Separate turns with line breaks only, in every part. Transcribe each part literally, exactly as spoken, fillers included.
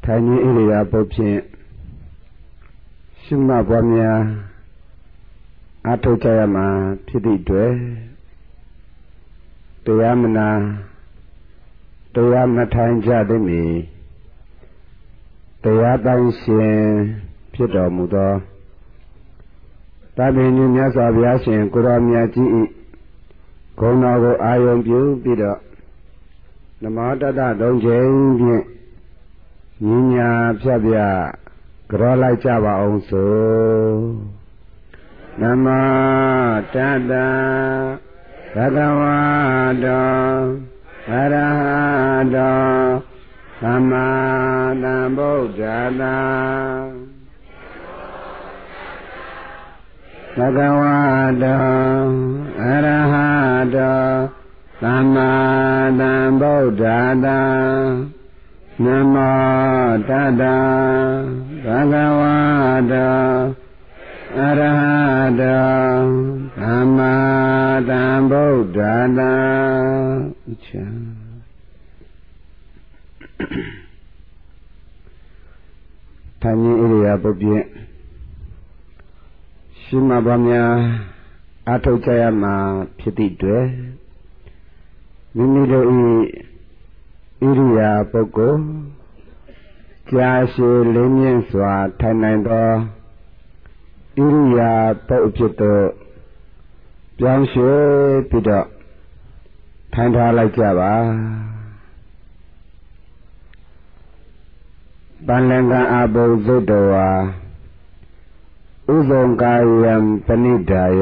ထိုင်ခြင်းဣရိယာပုဖြင့်ရှုမှတ်ပွားများအားထုတ်ကြရမှာဖြစ်သည့်အတွက်တရားမနာတရားမထိုင်ကြသည်မီတရားတိုင်းရှင်ဖြစ်တော်မူသောသဗ္ဗညုမြတ်စွာဘုရားရှင်ကိုရောမြတ်ကြီး၏ဂုဏ်တော်ကိုအာယုံပြုပြီးတော့နမောတတသုံးချိန်ဖြင့်ညီညာဖြတ်ပြကြောလိုက်ကြပါအောင်ဆိုနမောတတဘဂဝတောအရဟတောသမ္မာသမ္ဗုဒ္ဓတ္တဘဂဝတောအရဟတောသမ္မာသမ္ဗုဒ္ဓတ္တနမောတတ္တဘဂဝတောအရဟတောသမ္မာသမ္ဗုဒ္ဓတ္တချာထိုင်ခြင်းဣရိယာပုဖြင့်ရှိမှပါများအားထုတ်ကြရမှာဖြစ်သည့်အတွက်မိမိတို့၏ဣရိယာပုကိုကြာရှည်လေးမြင့်စွာထိုင်နိုင်သောဣရိယာပုအဖြစ်သို့ပြောင်းရွှေ့ပြီးတော့ထိုင်ထားလိုက်ကြပါပန္လင်္ကာအဘုဇုတ္တဝါဥဇုံကာယံပဏိဒါယ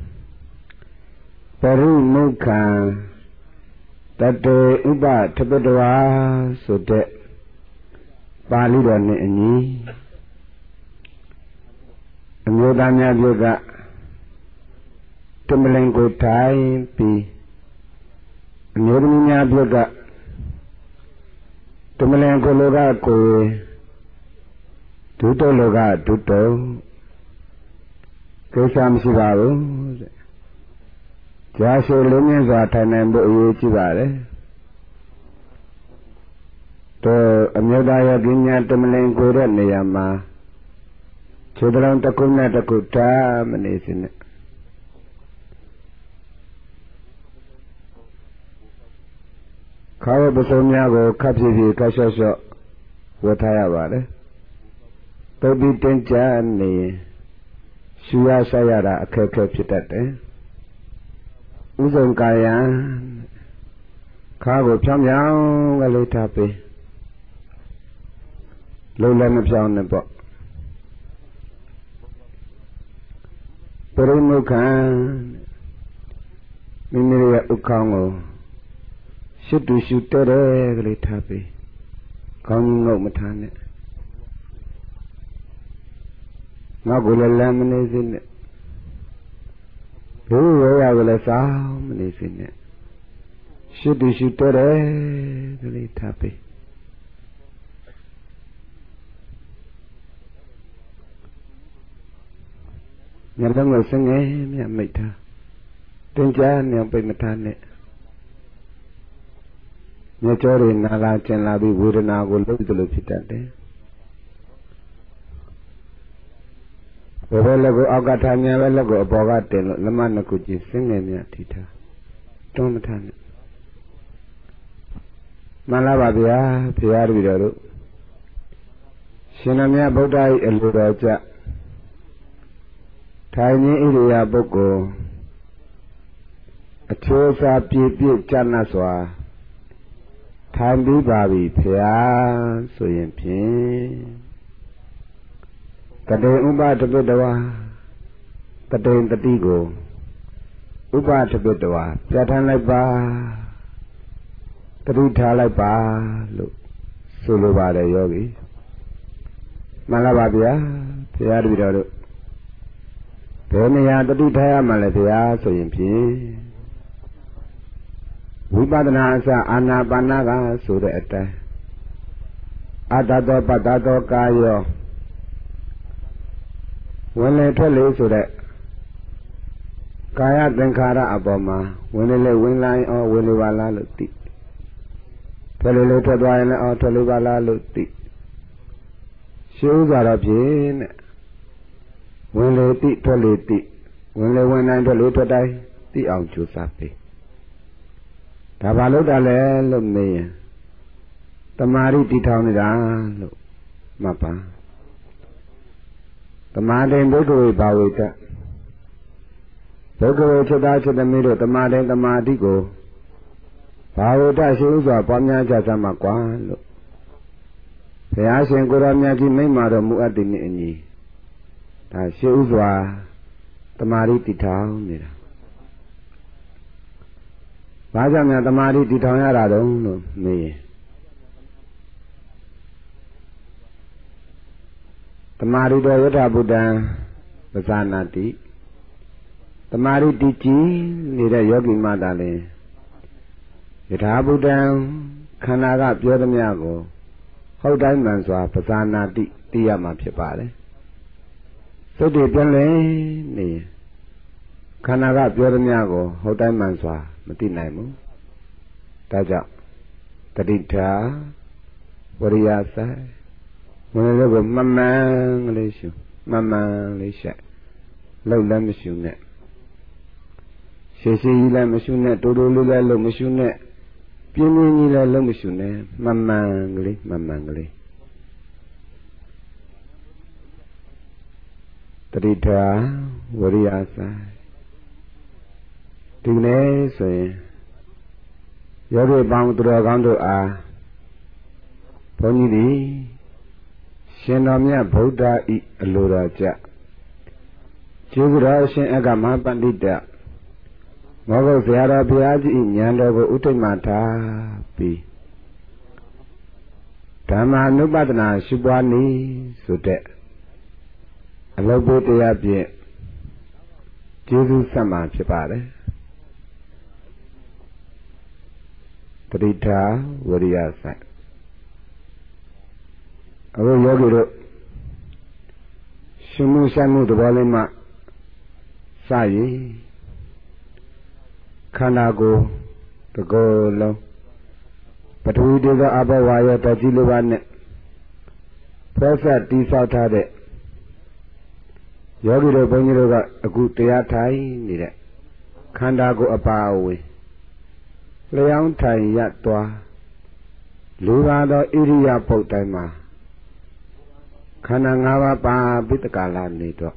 ပရိမုခံတတေဥပထပတဝါဆိုတဲ့ပါဠိတော်နဲ့အညီအမျိုးသားများပြုကတမလင်ကိုထိုင်ပြီးအမျိုးသမီးများပြုကတမလင်ကိုလိုကကိုဒုတောလိုကဒုတောကိစ္စမရှိပါဘူးတဲ့ကြာရှည်လုံးမြင့်စွာထိုင်နိုင်ဖို့အရေးကြီးပါတယ်တော့အမျိုးသားရဲ့ပညာတမလင်ကိုတဲ့နေရာမှာခြေတော်တစ်ခုနဲ့တစ်ခုထားမနေစနဲ့ခါရပစုံများကိုခပ်ဖြစ်ဖြစ်ခပ်လျှော့လျှော့ဝတ်ထားရပါတယ်တုတ်ပြီးတင်းကြနေရင်ရှူရဆက်ရတာအခက်အခဲဖြစ်တတ်တယ်ဥဇုံကာယံခါကိုဖြောင်းဖြောင်းကလေးထားပေးလုံးလည်းမဖြောင်းနဲ့ပေါ့ပရိမုခံမိမိရဲ့ဥခေါင်းကိုရှုတူရှုတဲ့တဲ့ကလေးထားပေးခေါင်းငုတ်မထားနဲ့ငါကိုလည်းလမ်းမနေစေနဲ့ဘိုးရောရကိုလည်းစောင်းမနေစေနဲ့ရှုတူရှုတဲ့တဲ့ကလေးထားပေးမျက်လုံးကိုစငယ်မြတ်မိတ်ထားတင်ကြားနေပိတ်မထားနဲ့မျက်ကြောတွေနာလာကျင်လာပြီးဝေဒနာကိုလှုပ်သလိုဖြစ်တတ်တယ်ဘယ်ဘက်လက်ကိုအောက်ကထားညာဘက်လက်ကိုအပေါ်ကတင်လို့လက်မနှစ်ခုကြည့်စငယ်မြတ်ထိထားတွန်းမထားနဲ့မှန်လားပါဗျာဘုရားတပည့်တော်တို့ရှင်တော်မြတ်ဗုဒ္ဓ၏အလိုတော်ကြထိုင်ခြင်းဣရိယာပုဂ္ဂိုလ်အချိုးအစားပြည့်ပြည့်ကျမ်းစွာထိုင်ပြီးပါပြီဖျားဆိုရင်ဖြင့်တတေဥပတပိတဝါတတေတတိကိုဥပတပိတဝါပြဋ္ဌာန်းလိုက်ပါတတိထားလိုက်ပါလို့ဆိုလိုပါတယ်ယောဂီမှန်လားပါဗျာဖျားတပည့်တော်တို့ဘယ်နေရာတတိထားရမှလဲဗျာဆိုရင်ဖြင့်ဝိပဿနာအစအာနာပါနကဆိုတဲ့အတိုင်းအတ္တသောပတ္တသောကာယောဝင်လေထွက်လေဆိုတဲ့ကာယသင်္ခါရအပေါ်မှာဝင်လေလေဝင်လာရင်အော်ဝင်လေပါလားလို့သိထွက်လေလေထွက်သွားရင်လည်းအော်ထွက်လေပါလားလို့သိရှင်းဥစွာတော့ဖြင့်ဝင်လေတိထွက်လေတိဝင်လေဝင်တိုင်းထွက်လေထွက်တိုင်းသိအောင်ကြိုးစားပေးဒါဘာလို့တာလဲလို့မေးရင်တမာရီတည်ထောင်နေတာလို့မှတ်ပါတမာတိဘုဒ္ဓဝေဘာဝေတဘုဒ္ဓဝေချက်သားချက်သမီးတို့တမာတိတမာတိကိုဘာဝေတရှင်းဥစွာပွားများကြစမ်းမှာကွာလို့ဘုရားရှင်ကိုရောမြတ်ကြီးမိန့်မာတော်မူအပ်သည်နှင့်အညီဒါရှင်းဥစွာတမာရီတည်ထောင်နေတာဘာကြောင့်များတမာရီတည်ထောင်ရတာတုံးလို့မေးရင်တမာရီတော်ယထာဘုဒ္ဓံပဇာနာတိတမာရီတည်ကြည်နေတဲ့ယောဂီမသာလင်ယထာဘုဒ္ဓံခန္ဓာကပြောသမျှကိုဟုတ်တိုင်းမှန်စွာပဇာနာတိသိရမှာဖြစ်ပါတယ်စိတ်တွေပြင်းလဲနေခန္ဓာကပြောသမျှကိုဟုတ်တိုင်းမှန်စွာမသိနိုင်ဘူးဒါကြောင့်တတိထာဝရိယဆိုင်ဝင်လို့ကိုမှန်မှန်ကလေးရှုမှန်မှန်လေးရှက်လောက်လည်းမရှုနဲ့ရှည်ရှည်ကြီးလည်းမရှုနဲ့တိုးတိုးလေးလည်းလုံးမရှုနဲ့ပြင်းပြင်းကြီးလည်းလုံးမရှုနဲ့မှန်မှန်ကလေးမှန်မှန်ကလေးတတိထာဝရိယဆိုင်ဒီနေ့ဆိုရင်ယောဂီပေါင်းသူတော်ကောင်းတို့အားဘုန်းကြီးသည်ရှင်တော်မြတ်ဗုဒ္ဓဤအလိုတော်ကြကျေးဇူးတော်ရှင်အက္ခမဟာပန္တိတမောဂုတ်ဆရာတော်ဘုရားကြီးဉာဏ်တော်ကိုဥထိတ်မှထားပြီးဓမ္မာနုပဒနာရှိပွားနည်းဆိုတဲ့အလုပ်ပေးတရားဖြင့်ကျေးဇူးဆက်မှာဖြစ်ပါတယ်တတိထာဝရိယဆိုင်အခုယောဂီတို့ရှင်မှုဆိုင်မှုသဘောလေးမှစရည်ခန္ဓာကိုယ်တကောလုံးပထဝီဒေသအဘဝါရောတတိလိုပါနဲ့ဖောဆက်တိဆောက်ထားတဲ့ယောဂီတို့ဘုန်းကြီးတို့ကအခုတရားထိုင်နေတဲ့ခန္ဓာကိုယ်အပါအဝင်လျောင်းထိုင်ရသွားလူပါသောဣရိယာပုတ်တိုင်းမှာခန္ဓာ၅ပါးပါပိတ္တကာလနေတော့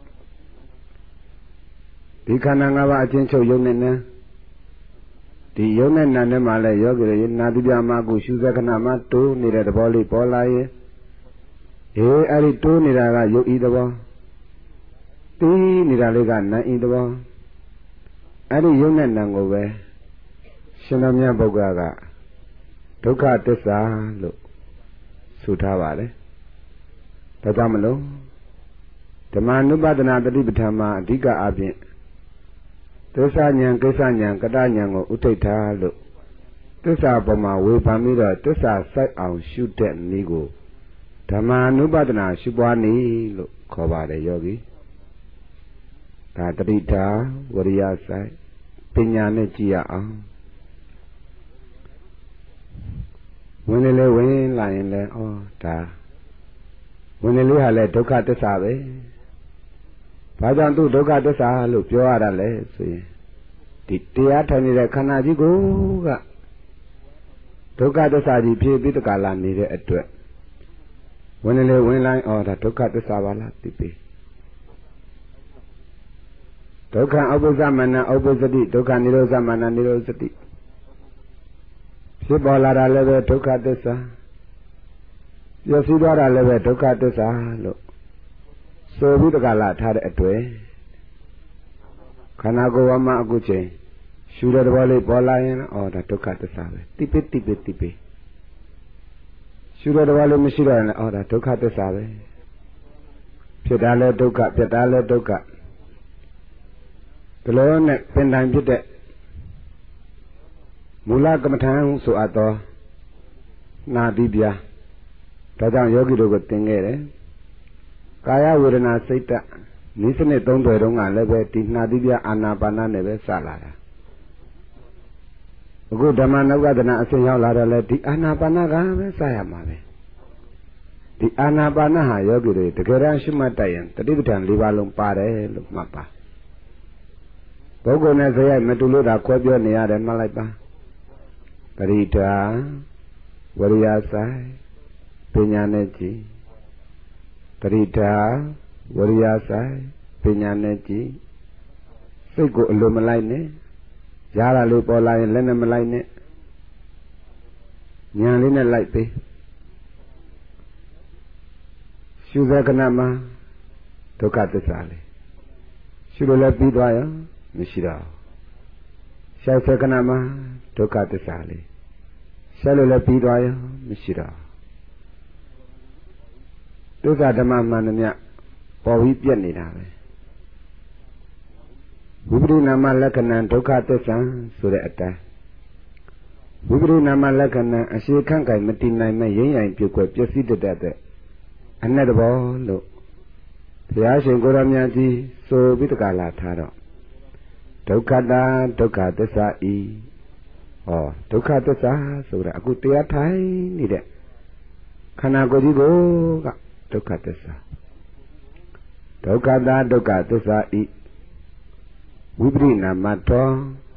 ဒီခန္ဓာ၅ပါးအချင်းချုပ်ယုံနဲ့နံဒီယုံနဲ့နံထဲမှာလဲယောဂီတွေနာတိပြမှာကိုရှုစက္ခဏမှာတိုးနေတဲ့သဘောလေးပေါ်လာရဲ့အေးအဲ့ဒီတိုးနေတာကယုတ်ဤသဘောတီးနေတာလေးကနံဤသဘောအဲ့ဒီယုံနဲ့နံကိုပဲရှင်တော်မြတ်ဘုရားကဒုက္ခသစ္စာလို့ဆိုထားပါတယ်ဒါကြောင့်မလို့ဓမ္မနုပဒနာတတိပဋ္ဌာန်မှာအဓိကအပြင်သစ္စာဉာဏ်ကိစ္စဉာဏ်ကတဉာဏ်ကိုဥထိတ်ထားလို့သစ္စာပေါ်မှာဝေဖန်ပြီးတော့သစ္စာစိုက်အောင်ရှုတဲ့နည်းကိုဓမ္မနုပဒနာရှုပွားနည်းလို့ခေါ်ပါတယ်ယောဂီဒါတတိထာဝရိယဆိုင်ပညာနဲ့ကြည့်ရအောင်ဝင်လေလေဝင်လာရင်လည်းဩဒါဝင်လေလေးဟာလည်းဒုက္ခသစ္စာပဲဘာကြောင့်သူဒုက္ခသစ္စာလို့ပြောရတာလဲဆိုရင်ဒီတရားထိုင်နေတဲ့ခန္ဓာကြီးကိုကဒုက္ခသစ္စာကြီးဖြစ်ပြီးတကလာနေတဲ့အတွက်ဝင်လေလေဝင်လိုက်ဩဒါဒုက္ခသစ္စာပါလားသိပြီဒုက္ခဥပ္ပဇ္ဇမနဥပ္ပဇ္ဇတိဒုက္ခនិရောဓမနនិရောဓတိဖြစ်ပေါ်လာတာလည်းပဲဒုက္ခသစ္စာပျက်စီးသွားတာလည်းပဲဒုက္ခသစ္စာလို့ဆိုပြီးတကလာထားတဲ့အတွေ့ခန္ဓာကိုယ်ဝမှာအခုချိန်ရှုတဲ့သဘောလေးပေါ်လာရင်ဩဒါဒုက္ခသစ္စာပဲတိပိတိပိတိပိရှုတဲ့သဘောလေးမရှိတော့ရင်ဩဒါဒုက္ခသစ္စာပဲဖြစ်တာလည်းဒုက္ခပြတ်တာလည်းဒုက္ခဒီလိုနဲ့ပင်တိုင်းဖြစ်တဲ့မူလကမ္မထံဆိုအပ်သောနာတိပြာဒါကြောင့်ယောဂီတို့ကိုသင်ခဲ့တယ်ကာယဝေဒနာစိတ်တနိစ္စနဲ့သုံးတွေတုန်းကလည်းပဲဒီနာတိပြာအာနာပါနနဲ့ပဲစလာတာအခုဓမ္မနုပဒနာအစဉ်ရောက်လာတော့လေဒီအာနာပါနကပဲစရမှာပဲဒီအာနာပါနဟာယောဂီတွေတကယ်တမ်းရှိမှတ်တတ်ရင်တတိပဋ္ဌာန်၄ပါးလုံးပါတယ်လို့မှတ်ပါပုဂ္ဂိုလ်နဲ့ဇယိုက်မတူလို့သာခွဲပြောနေရတယ်မှတ်လိုက်ပါပရိဒါဝရိယဆိုင်ပညာနဲ့ကြည်ပရိဒါဝရိယဆိုင်ပညာနဲ့ကြည်စိတ်ကိုအလိုမလိုက်နဲ့ရတာလေးပေါ်လာရင်လက်နဲ့မလိုက်နဲ့ဉာဏ်လေးနဲ့လိုက်ပေးရှုသက္ကနမှာဒုက္ခသစ္စာလေးရှုလို့လည်းပြီးသွားရောမရှိတော့ရှောက်သက္ကနမှာဒုက္ခသစ္စာလေးရှောက်လို့လည်းပြီးသွားရောမရှိတော့ဒုက္ခဓမ္မမှန်သမျှပေါ်ပြီးပြက်နေတာပဲဝိပရိနာမလက္ခဏာဒုက္ခသစ္စာဆိုတဲ့အတိုင်းဝိပရိနာမလက္ခဏာအရှိခန့်ကိုင်မတည်နိုင်မဲ့ရင်းရိုင်ပြုတ်ွယ်ပျက်စီးတတ်တဲ့အနက်တဘောလို့ဘုရားရှင်ကိုရမြတ်ကြီးဆိုပြီးတကလာထားတော့ဒုက္ခတာဒုက္ခသစ္စာဤဟောဒုက္ခသစ္စာဆိုတာအခုတရားထိုင်နေတဲ့ခန္ဓာကိုယ်ကြီးကိုကဒုက္ခသစ္စာဒုက္ခတာဒုက္ခသစ္စာဤဝိပရိနာမတော်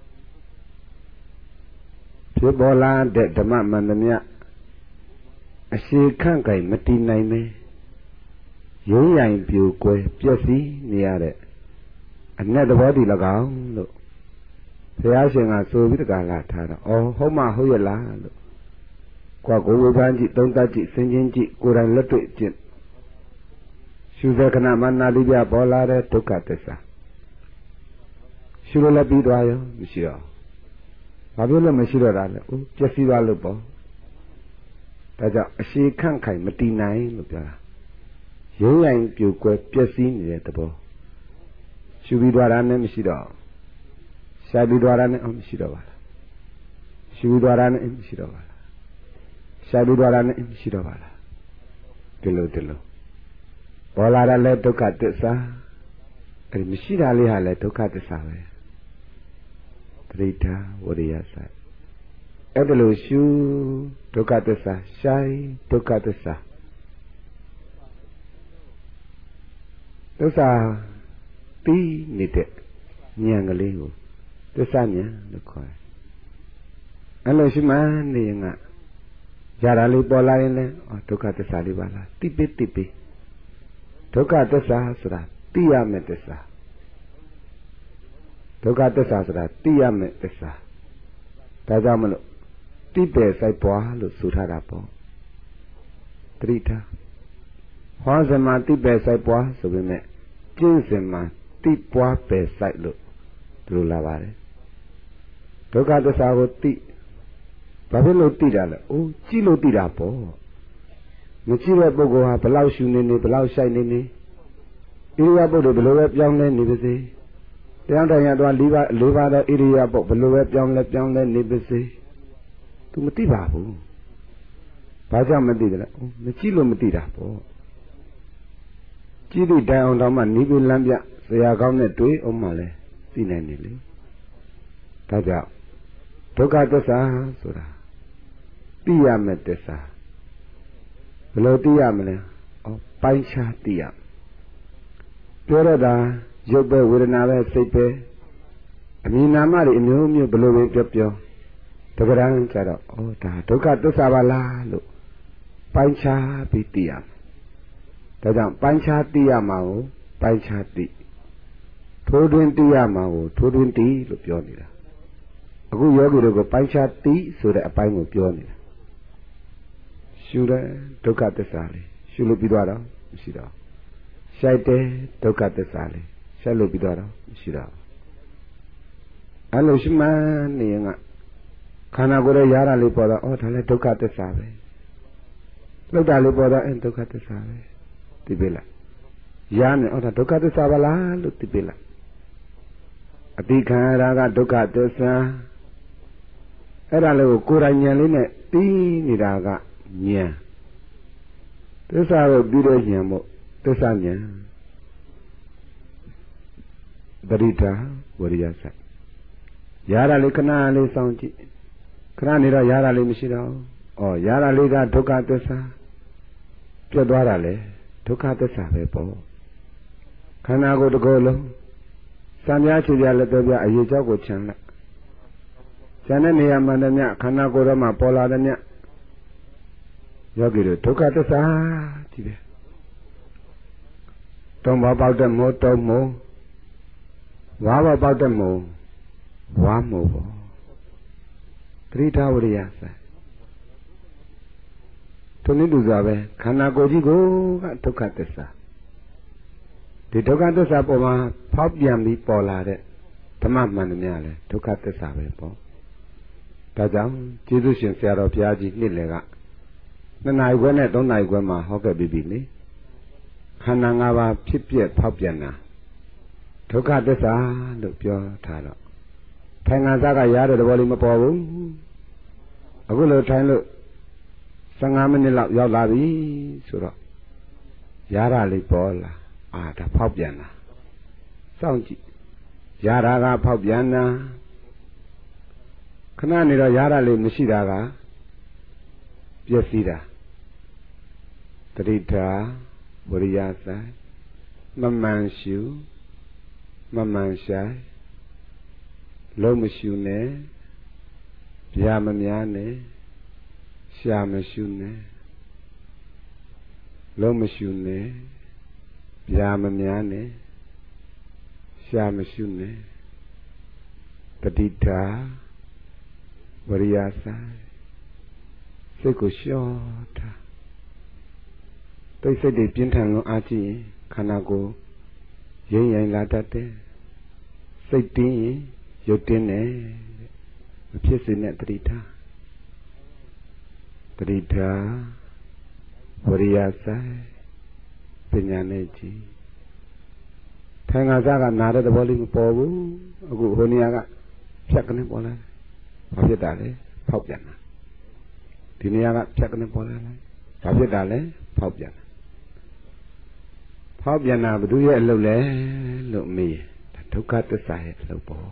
ဖြစ်ပေါ်လာတဲ့ဓမ္မမှန်သမျှအရှိခန့်ကိုင်မတည်နိုင်ပဲရင်းရိုင်ပြိုကွယ်ပျက်စီးနေရတဲ့အနက်သဘောတည်၎င်းလို့ဘုရားရှင်ကဆိုပြီးတကလာထားတော့အော်ဟုတ်မှဟုတ်ရဲ့လားလို့ကိုယ်ကိုယ်ဝေဖန်ကြည့်သုံးသပ်ကြည့်စဉ်းကျင်ကြည့်ကိုယ်တိုင်လက်တွေ့ကြည့်ရှုသက္ကနမနာလိပြပေါ်လာတဲ့ဒုက္ခသစ္စာရှုလို့လည်းပြီးသွားရောမရှိတော့ဘာဖြစ်လို့မရှိတော့တာလဲဦးပျက်စီးသွားလို့ပေါ့ဒါကြောင့်အရှိခန့်ခိုင်မတည်နိုင်လို့ပြောတာရင်းရိုင်ပြိုကွယ်ပျက်စီးနေတဲ့သဘောရှုပြီးသွားတာနဲ့မရှိတော့ရှားပြီးသွားတာနဲ့မရှိတော့ပါလားရှုပြီးသွားတာနဲ့မရှိတော့ပါလားရှားပြီးသွားတာနဲ့မရှိတော့ပါလားဒီလိုဒီလိုပေါ်လာတဲ့ဒုက္ခသစ္စာအဲ့ဒီမရှိတာလေးဟာလည်းဒုက္ခသစ္စာပဲပရိဒါဝရိယဆိုင်အဲ့ဒါလို့ရှုဒုက္ခသစ္စာရှိုင်းဒုက္ခသစ္စာသစ္စာပြီးနေတဲ့ဉာဏ်ကလေးကိုသစ္စာဉာဏ်လို့ခေါ်တယ်အဲ့လိုရှိမှနေရင်ကရတာလေးပေါ်လာရင်လည်းဒုက္ခသစ္စာလေးပါလားတိပိတိပိဒုက္ခသစ္စာဆိုတာသိရမယ့်သစ္စာဒုက္ခသစ္စာဆိုတာသိရမယ့်သစ္စာဒါကြောင့်မလို့တိပယ်စိုက်ပွားလို့ဆိုထားတာပေါ့တတိထားဟောစမှာတိပယ်စိုက်ပွားဆိုပေမဲ့ကျင့်စဉ်မှာတိပွားပယ်စိုက်လို့ဒီလိုလာပါတယ်ဒုက္ခသစ္စာကိုသိဘာဖြစ်လို့သိတာလဲအိုးကြည့်လို့သိတာပေါ့မကြည့်တဲ့ပုဂ္ဂိုလ်ဟာဘလောက်ရှူနေနေဘလောက်ရှိုက်နေနေဣရိယာပုဒ်တွေဘယ်လိုပဲပြောင်းလဲနေပါစေတရားတော်ရသွားလေးပါလေးပါသောဣရိယာပုဒ်ဘယ်လိုပဲပြောင်းလဲပြောင်းလဲနေပါစေသူမသိပါဘူးဘာကြောင့်မသိကြလဲမကြည့်လို့မသိတာပေါ့ကြည့်သည့်တိုင်အောင်တော့မှနိဗ္ဗာန်လမ်းပြဆရာကောင်းနဲ့တွေ့အောင်မှလည်းသိနိုင်တယ်လေဒါကြောင့်ဒုက္ခသစ္စာဆိုတာသိရမယ့်သစ္စာဘယ်လိုသိရမလဲဩပိုင်းခြားသိရပြောရတာရုပ်ပဲဝေဒနာပဲစိတ်ပဲအမြင်နာမတွေအမျိုးမျိုးဘယ်လိုပဲပြောပြောတကယ်တမ်းကျတော့ဩဒါဒုက္ခသစ္စာပါလားလို့ပိုင်းခြားပြီးသိရမယ်ဒါကြောင့်ပိုင်းခြားသိရမှာကိုပိုင်းခြားသိထိုးတွင်သိရမှာကိုထိုးတွင်သိလို့ပြောနေတာအခုယောဂီတို့ကပိုင်းခြားသိဆိုတဲ့အပိုင်းကိုပြောနေတာရှုတဲ့ဒုက္ခသစ္စာလေးရှုလို့ပြီးသွားတော့မရှိတော့ရှိုက်တဲ့ဒုက္ခသစ္စာလေးရှိုက်လို့ပြီးသွားတော့မရှိတော့အဲ့လိုရှိမှနေရင်ကခန္ဓာကိုယ်ရဲ့ရာတာလေးပေါ်တော့ဩဒါလည်းဒုက္ခသစ္စာပဲလောက်တာလေးပေါ်တော့အဲဒုက္ခသစ္စာပဲသိပြီလားရာနဲ့ဩဒါဒုက္ခသစ္စာပါလားလို့သိပြီလားအတိခံရတာကဒုက္ခသစ္စာအဲ့ဒါလေးကိုကိုယ်တိုင်ဉာဏ်လေးနဲ့သိနေတာကဉာဏ်သစ္စာကိုပြီးတဲ့ဉာဏ်မို့သစ္စာဉာဏ်ပရိဒါဝရိယဆိုင်ရတာလေးခဏလေးစောင့်ကြည့်ခဏနေတော့ရတာလေးမရှိတော့ဩရတာလေးကဒုက္ခသစ္စာပြတ်သွားတာလေဒုက္ခသစ္စာပဲပေါ့ခန္ဓာကိုယ်တစ်ခုလုံးစံပြချေပြလက်တော့ပြအရေးကြောက်ကိုချမ်းလိုက်ဉာဏ်နဲ့နေရာမှန်တဲ့မြခန္ဓာကိုယ်တော့မှပေါ်လာတဲ့မြယောဂီတို့ဒုက္ခသစ္စာကြည့်တယ်တုံးဘောပေါက်တဲ့မိုးတုံးမိုးဝါဘောပေါက်တဲ့မိုးဝါမိုးပေါ့သတိထားဝရိယဆိုင်ထုံနည်းတူစွာပဲခန္ဓာကိုယ်ကြီးကိုကဒုက္ခသစ္စာဒီဒုက္ခသစ္စာပေါ်မှာဖောက်ပြန်ပြီးပေါ်လာတဲ့ဓမ္မမှန်သမျှလဲဒုက္ခသစ္စာပဲပေါ့ဒါကြောင့်ကျေးဇူးရှင်ဆရာတော်ဘုရားကြီးနှစ်လည်ကနှစ်နာရီခွဲနဲ့သုံးနာရီခွဲမှာဟောခဲ့ပြီးပြီလေခန္ဓာ၅ပါးဖြစ်ပြဖောက်ပြန်တာဒုက္ခသစ္စာလို့ပြောထားတော့ထိုင်ငံစားကရတဲ့သဘောလေးမပေါ်ဘူးအခုလိုထိုင်လို့ဆယ်ငါးမိနစ်လောက်ရောက်လာပြီဆိုတော့ရတာလေးပေါ်လာအာဒါဖောက်ပြန်တာစောင့်ကြည့်ရတာကဖောက်ပြန်တာခဏနေတော့ရတာလေးမရှိတာကပျက်စီးတာတတိထားဝရိယဆိုင်မမှန်ရှုမမှန်ဆိုင်လုံးမရှုနဲ့ဗျာမများနဲ့ရှာမရှုနဲ့လုံးမရှုနဲ့ဗျာမများနဲ့ရှာမရှုနဲ့တတိထားဝရိယဆိုင်စိတ်ကိုလျှော့ထားတိတ်စိတ်တွေပြင်းထန်လို့အားကြည့်ရင်ခန္ဓာကိုယ်ရင်းရင်လာတတ်တယ်စိတ်တင်းရင်ရုပ်တင်းတယ်မဖြစ်စေနဲ့တတိထားတတိထားဝရိယဆိုင်ပညာနဲ့ကြည့်ထိုင်ငါစားကနာတဲ့သဘောလေးမပေါ်ဘူးအခုဟိုနေရာကဖြတ်ကနေပေါ်လာတယ်ဘာဖြစ်တာလဲဖောက်ပြန်တာဒီနေရာကဖြတ်ကနေပေါ်လာတယ်ဘာဖြစ်တာလဲဖောက်ပြန်တာဖောက်ပြန်တာဘယ်သူရဲ့အလုပ်လဲလို့မေးဒုက္ခသစ္စာရဲ့အလုပ်ပေါ့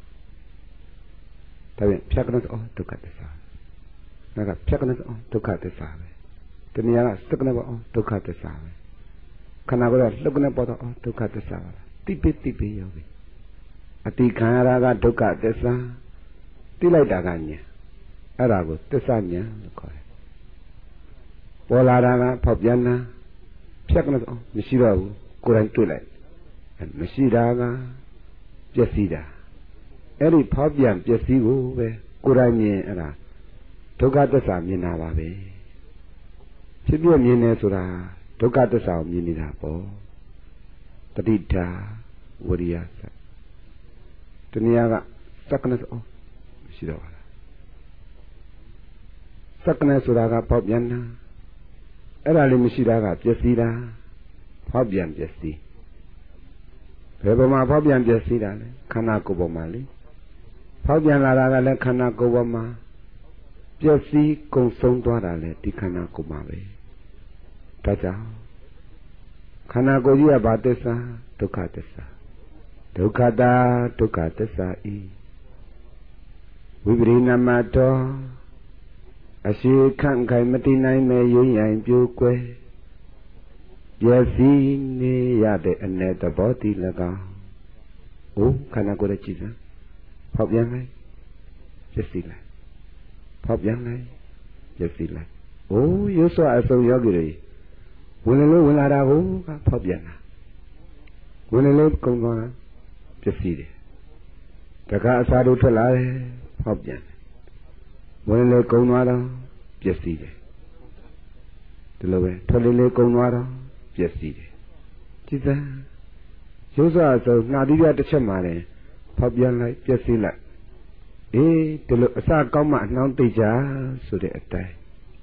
ဒါပြန်ဖြတ်ကနေအော်ဒုက္ခသစ္စာနောက်ကဖြတ်ကနေအော်ဒုက္ခသစ္စာပဲဒီနေရာကစက်ကနေပေါ်အော်ဒုက္ခသစ္စာပဲခန္ဓာကိုယ်ကလှုပ်ကနေပေါ်တော့အော်ဒုက္ခသစ္စာပါလားတိပိတိပိယောပြီအတိခံရတာကဒုက္ခသစ္စာတိလိုက်တာကညာအဲ့ဒါကိုသစ္စာညာလို့ခေါ်တယ်ပေါ်လာတာကဖောက်ပြန်တာဖြတ်ကနေအော်မရှိတော့ဘူးကိုယ်တိုင်တွေ့လိုက်မရှိတာကပျက်စီးတာအဲ့ဒီဖောက်ပြန်ပျက်စီးကိုပဲကိုယ်တိုင်မြင်အဲ့ဒါဒုက္ခသစ္စာမြင်တာပါပဲဖြစ်ပြမြင်နေဆိုတာဒုက္ခသစ္စာကိုမြင်နေတာပေါ့တတိထားဝရိယစတနည်းကစက္ကနအော်မရှိတော့ပါလားစက္ကနဆိုတာကဖောက်ပြန်တာအဲ့ဒါလေးမရှိတာကပျက်စီးတာဖောက်ပြန်ပျက်စီးဘယ်ပေါ်မှာဖောက်ပြန်ပျက်စီးတာလဲခန္ဓာကိုယ်ပေါ်မှာလေဖောက်ပြန်လာတာကလည်းခန္ဓာကိုယ်ပေါ်မှာပျက်စီးကုန်ဆုံးသွားတာလေဒီခန္ဓာကိုယ်မှာပဲဒါကြောင့်ခန္ဓာကိုယ်ကြီးကဘာသစ္စာဒုက္ခသစ္စာဒုက္ခတာဒုက္ခသစ္စာဤဝိပရိနာမတောအရှိခန့်ခိုင်မတိနိုင်မဲ့ရင်းရိုင်ပြိုကွယ်ပျက်စီးနေရတဲ့အ내သဘောတည်၎င်း။အိုးခန္ဓာကိုယ်ရဲ့ကြည်စမ်းဖောက်ပြန်လိုက်ပျက်စီးလိုက်ဖောက်ပြန်လိုက်ပျက်စီးလိုက်။အိုးရုပ်စွာအစုံယောဂီတွေဝင်လေလို့ဝင်လာတာကိုကဖောက်ပြန်တာဝင်လေလို့ကုံသွားတာပျက်စီးတယ်။တခါအစာတို့ထွက်လာတယ်ဖောက်ပြန်တယ်ဝင်လေလို့ကုံသွားတော့ပျက်စီးတယ်ဒီလိုပဲထွက်လေလေကုံသွားတော့ပျက်စီးတယ်ကြည်စမ်းရုပ်စွာအစုံနှာတိပြတစ်ချက်မှလည်းဖောက်ပြန်လိုက်ပျက်စီးလိုက်အေးဒီလိုအစကောင်းမှအနှောင်းသိကြဆိုတဲ့အတိုင်း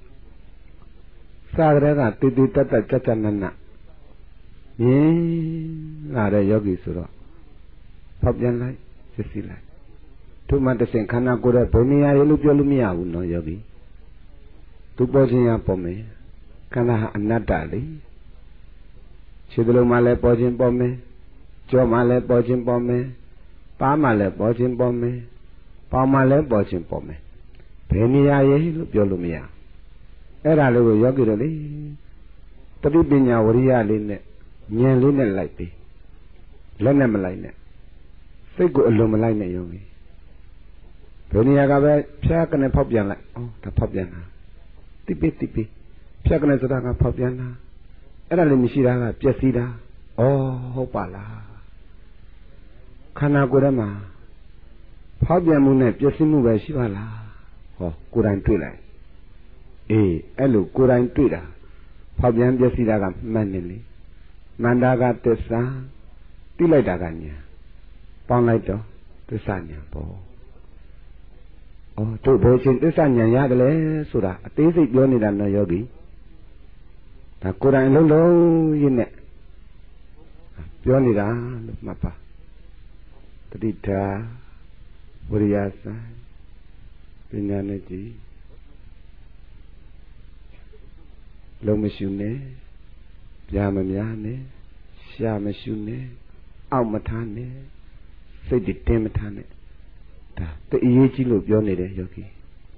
စာရကတည်တည်တတ်တတ်ကြကြနနမြင်လာတဲ့ယောဂီဆိုတော့ဖောက်ပြန်လိုက်ပျက်စီးလိုက်သူမှတစ်ဆင့်ခန္ဓာကိုယ်ရဲ့ဘုံနေရာရေလို့ပြောလို့မရဘူးနော်ယောဂီသူပေါ်ခြင်းရပေါ်မယ်ခန္ဓာဟာအနတ္တလေခြေသလုံးမှလည်းပေါ်ခြင်းပေါ်မယ်ကြောမှလည်းပေါ်ခြင်းပေါ်မယ်ပါးမှလည်းပေါ်ခြင်းပေါ်မယ်ပေါင်မှလည်းပေါ်ခြင်းပေါ်မယ်ဘယ်နေရာရေလို့ပြောလို့မရအဲ့ဒါလို့ယောဂီတို့လေတတိပညာဝရိယလေးနဲ့ဉာဏ်လေးနဲ့လိုက်ပြီလက်နဲ့မလိုက်နဲ့စိတ်ကိုအလွန်မလိုက်နဲ့ယုံပြီဘယ်နေရာကပဲဖြားကနေဖောက်ပြန်လိုက်ဩဒါဖောက်ပြန်တာတိပိတိပိဖြားကနေဆိုတာကဖောက်ပြန်တာအဲ့ဒါလည်းမရှိတာကပျက်စီးတာဩဟုတ်ပါလားခန္ဓာကိုယ်ထဲမှာဖောက်ပြန်မှုနဲ့ပျက်စီးမှုပဲရှိပါလားဟောကိုယ်တိုင်တွေ့လိုက်အေးအဲ့လိုကိုယ်တိုင်တွေ့တာဖောက်ပြန်ပျက်စီးတာကမှန်နေလေမန္တာကသစ္စာသိလိုက်တာကညာပေါင်းလိုက်တော့သစ္စာညာပေါ့ဩတို့ဘယ်ချင်းသစ္စာညာရတယ်လဲဆိုတာအသေးစိတ်ပြောနေတာနော်ယောဂီဒါကိုယ်တိုင်လုံးလုံးရင်းနဲ့ပြောနေတာလို့မှတ်ပါတတိထာဝရိယဆိုင်ပညာနဲ့ကြည်လုံးမရှုနဲ့ပြာမများနဲ့ရှာမရှုနဲ့အောက်မထားနဲ့စိတ်တင်းမထားနဲ့ဒါတအရေးကြီးလို့ပြောနေတယ်ယောဂီ